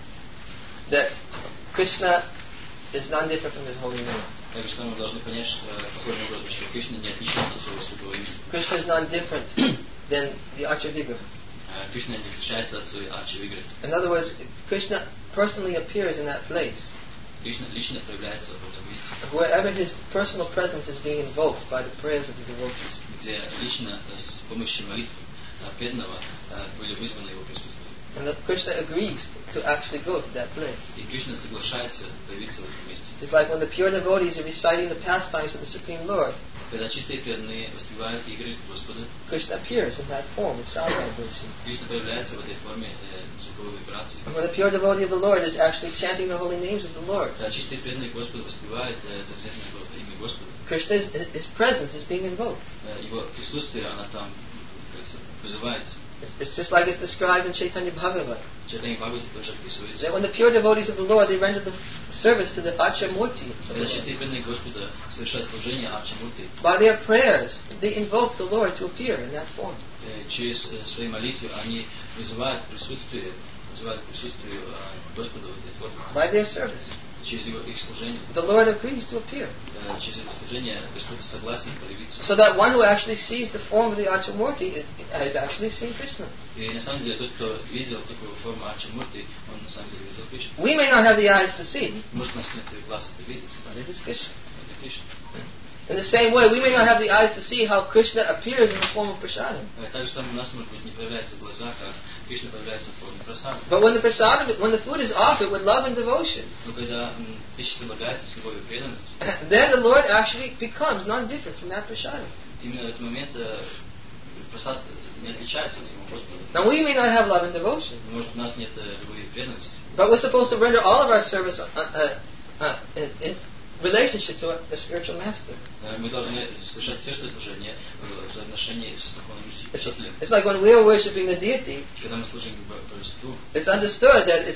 that Krishna is not different from his holy name. Так что мы должны понять, что похожим образом, что Кришна не отличен от своего святого имени. Krishna is not different than the Archavigra. А Кришна не отличается от своей арчи-вигры. In other words, Krishna personally appears in that place Кришна лично проявляется в этом месте, wherever his personal presence is being invoked by the prayers of the devotees. где лично э, с помощью молитв э, преданного э, были вызваны его присутствие. And that Krishna agrees to actually go to that place. И Кришна соглашается появиться в этом месте. It's like when the pure devotees are reciting the pastimes of the Supreme Lord, Когда чистые преданные воспевают игры Господа, Krishna appears in that form of sound vibration. Кришна появляется в этой форме э, звуковой вибрации. And when the pure devotee of the Lord is actually chanting the holy names of the Lord, Когда чистые преданные Господа воспевают э, трансцендентное имя Господа, Krishna's his presence is being invoked. э, его присутствие, она там, как говорится, вызывается. It's just like it's described in Chaitanya Bhagavat. Читание Бхагавати тоже описывается. That when the pure devotees of the Lord, they render the service to the Achamurti of the Когда Lord. чистые преданные Господа совершают служение Арчамурти, By their prayers, they invoke the Lord to appear in that form. э, через э, свои молитвы они вызывают присутствие, вызывают присутствие э, Господа в этой форме. By their service, Через его, их служение, the Lord agrees to appear. э, через это служение Господь согласен проявиться. So that one who actually sees the form of the Achamurti is, is actually seeing Krishna. И на самом деле тот, кто видел такую форму Арчамурти, он на самом деле видел Кришну. We may not have the eyes to see, Может, у нас нет глаз это видеть, but it is Krishna. это Кришна. In the same way, we may not have the eyes to see how Krishna appears in the form of prasadam. Э, Так же самое у нас, может быть, не появляется в глазах, а Кришна появляется в форме прасада. But when the prasadam, when the food is offered with love and devotion, Но когда м, пища предлагается с любовью и преданностью, then the Lord actually becomes non-different from that prasadam. именно в этот момент э, прасад не отличается от самого Господа. Now we may not have love and devotion, Может, у нас нет э, любви и преданности, but we're supposed to render all of our service uh, uh, uh, in, in relationship to the spiritual master. Э, мы должны совершать все что служение в соотношении с духовным It's, учителем. it's like when we are worshiping the deity, Когда мы служим бо- божеству, it's understood that it's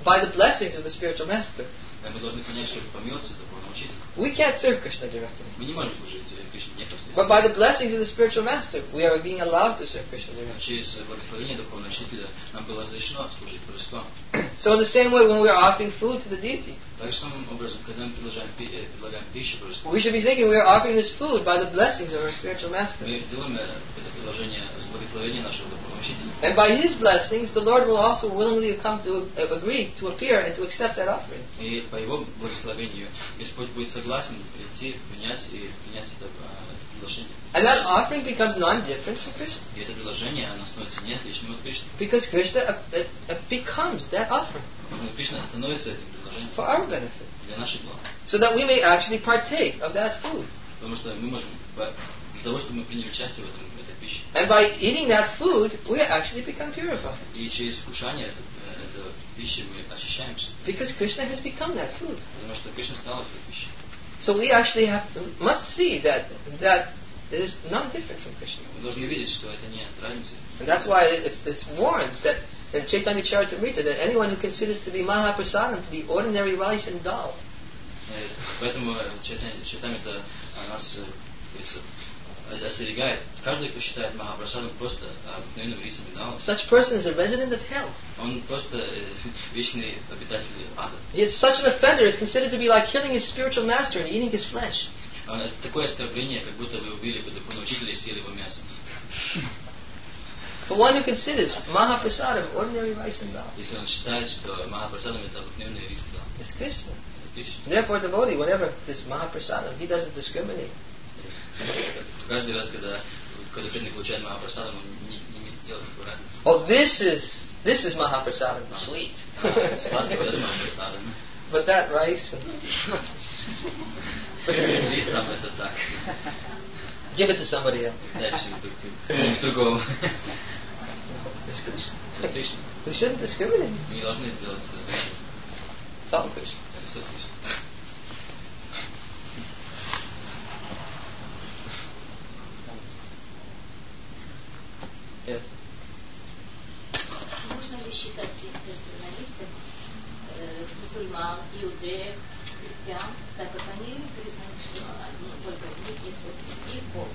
by the blessings of the spiritual master. Мы должны понять, что это по милости духовного учителя. We can't serve Krishna directly. Мы не можем служить Кришне непосредственно. But by the blessings of the spiritual master, we are being allowed to serve Krishna directly. Через благословение духовного учителя нам было разрешено служить божествам. So in the same way, when we are offering food to the deity, Так же самым образом, когда мы предлагаем, предлагаем пищу божеству, we should be thinking we are offering this food by the blessings of our spiritual master. мы делаем это предложение с благословения нашего духовного учителя. And by his blessings, the Lord will also willingly come to uh, agree to appear and to accept that offering. И по его благословению Господь будет согласен прийти, принять и принять это предложение. And that offering becomes non-different from Krishna. И это предложение, оно становится неотличным от Кришны. Because Krishna uh, uh, becomes that offering Кришна становится этим предложением for our benefit. для нашей блага. So that we may actually partake of that food. Потому что мы можем, для того, чтобы мы приняли участие в этом, в этой пище. And by eating that food, we actually become purified. И через вкушание этой, этой пищи мы очищаемся. Because Krishna has become that food. Потому что Кришна стала этой пищей. So we actually have must see that that it is not different from Krishna. Мы должны видеть, что это нет разницы. And that's why it's, it's warns that in Chaitanya Charitamrita that anyone who considers to be Mahaprasadam to be ordinary rice and dal. Поэтому Чайтамрита нас остерегает. Каждый, кто считает Махапрасадом просто обыкновенным рисом и далом, Such person is a resident of hell. он просто вечный обитатель ада. He is such an offender. It's considered to be like killing his spiritual master and eating his flesh. Это такое оскорбление, как будто вы убили бы духовного учителя и съели его мясо. For one who considers Mahaprasadam ordinary rice and dal, Если он считает, что Махапрасадом это обыкновенный рис и дал. it's Krishna. Это пища. Therefore, devotee, whenever this Mahaprasadam, he doesn't discriminate. Каждый раз, когда когда преданный получает Махапрасадом, он не, не делает никакой разницы. Oh, this is this is Mahaprasadam, sweet. Сладкий, это Махапрасадом. But that rice, Рис там это так. give it to somebody else. Дальше другого. It's Krishna. Это Кришна. We shouldn't discriminate. Мы не должны делать различия. It's all Krishna. Это все Кришна. Yes. Можно ли считать персоналистов э, мусульман, иудеев, христиан, так как они признают, что они только в них есть вот их Бог?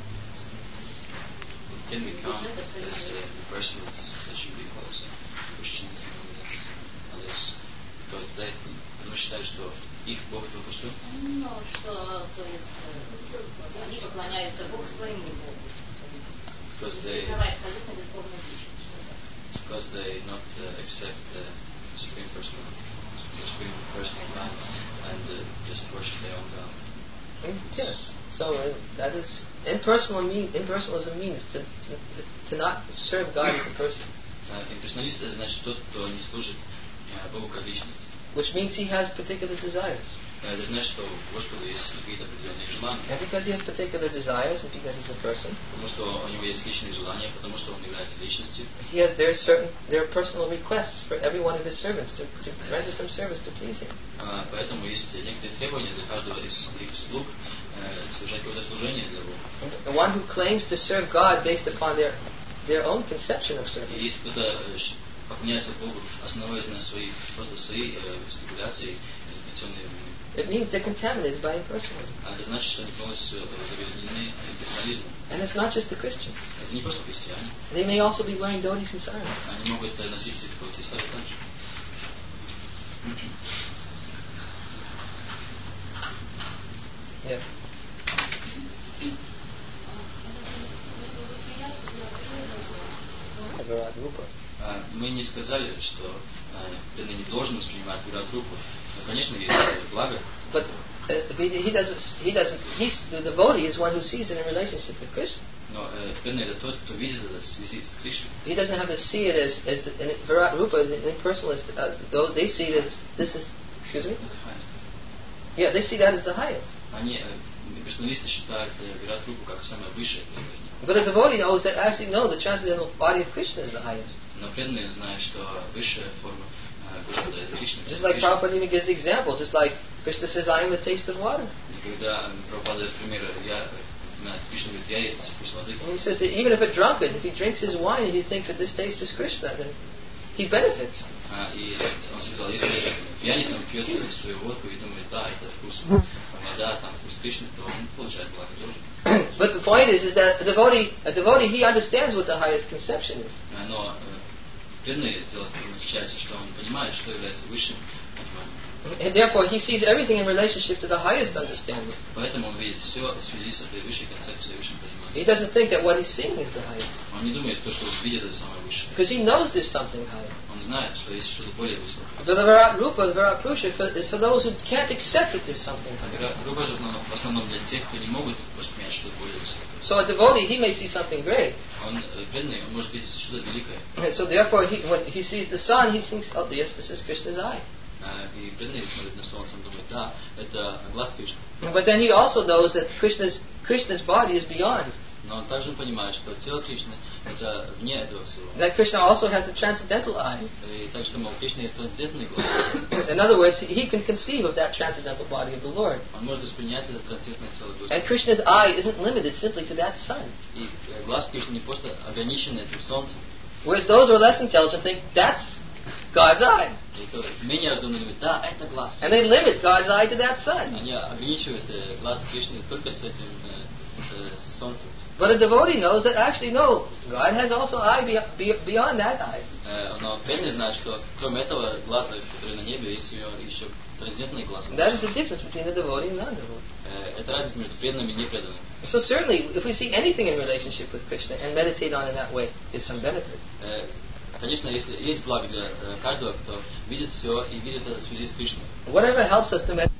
Can we count as uh, persons that should be called Christians and others? Because they, они считают, что их Бог только что? Ну, что, то есть, э, они поклоняются Богу своему Богу. Because they, Абсолютно духовную личность. because they not uh, accept the supreme person, the supreme person of God, and uh, just worship their own God. Yes. So uh, that is impersonal. Mean impersonalism means to, to to not serve God as a person, Uh, Имперсоналист это значит тот, кто не служит uh, Богу как личности. which means he has particular desires. Uh, это значит, что у Господа есть какие-то определенные желания. And because he has particular desires, and because he's a person, Потому что у него есть личные желания, потому что он является личностью. he has there are certain there are personal requests for every one of his servants to, to render some service to please him. Uh, поэтому есть некоторые требования для каждого из их слуг uh, совершать какое-то служение для Бога. The one who claims to serve God based upon their their own conception of И service, если кто-то э, поклоняется Богу, основываясь на свои просто свои э, спекуляции, изобретенные, it means they're contaminated by impersonalism. а это значит, что они полностью загрязнены имперсонализмом. And it's not just the Christians. Это не просто христиане. They may also be wearing dhotis and saris. Они могут носить эти слова также. Yes. А, Мы не сказали, что э, преданный не должен воспринимать Вират-рупу. Но, конечно, есть благо. But uh, he doesn't. He doesn't. He's the devotee is one who sees it in relationship with Krishna. Но э, преданный это тот, кто видит это в связи с Кришной. He doesn't have to see it as as the, in Virat Rupa, the impersonalist. Uh, though they see it as this is. Excuse me. Yeah, they see that as the highest. Они, э, персоналисты считают э, Вират-рупу как самое высшее проявление. But a devotee knows that actually no, the transcendental body of Krishna is the highest. Но преданные знают, что высшая форма э, Господа это Кришна. Just like Prabhupada even gives the example, just like Krishna says, "I am the taste of water." И когда Прабхупада дает пример, я, Кришна говорит, я есть вкус воды. And he says that even if a drunkard, if he drinks his wine and he thinks that this taste is Krishna, then he benefits. А, и он сказал, если пьяница он пьет свою водку и думает, да, это вкус вода, там вкус Кришны, то он получает благо тоже. But the point is, is that a devotee, a devotee, he understands what the highest conception is. Но преданный дело заключается, что он понимает, что является высшим пониманием. And therefore, he sees everything in relationship to the highest understanding. Поэтому он видит все в связи с этой высшей концепцией, высшим пониманием. He doesn't think that what he's seeing is the highest. Он не думает, то, что он видит, это самое высшее. Because he knows there's something higher. Он знает, что есть что-то более высокое. But the Virat Rupa, the Virat Purusha, is for those who can't accept that there's something higher. Руpa же в основном для тех, кто не могут воспринять что-то более высокое. So a devotee, he may see something great. Он преданный, он может видеть что-то великое. And so therefore, he, when he sees the sun, he thinks, oh yes, this is Krishna's eye. И преданный смотрит на солнце, он думает, да, это глаз Кришны. But then he also knows that Krishna's Krishna's body is beyond. Но он также понимает, что тело Кришны это вне этого всего. That Krishna also has a transcendental eye. И так что, мол, Кришна есть трансцендентный глаз. In other words, he can conceive of that transcendental body of the Lord. Он может воспринять это трансцендентное тело Господа. And Krishna's eye isn't limited simply to that sun. И глаз Кришны не просто ограничен этим солнцем. Whereas those who are less intelligent think that's God's eye. И кто менее разумный говорит, да, это глаз. And they limit God's eye to that sun. Они ограничивают глаз Кришны только с этим солнцем. But a devotee knows that actually no, God has also eye beyond that eye. Но преданный знает, что кроме этого глаза, который на небе, есть еще трансцендентный глаз. That is the difference between the devotee and non-devotee. Это разница между преданным и непреданным. So certainly, if we see anything in relationship with Krishna and meditate on it in that way, there's some benefit. Конечно, если есть благо для каждого, кто видит все и видит это в связи с Кришной. Whatever helps us to meditate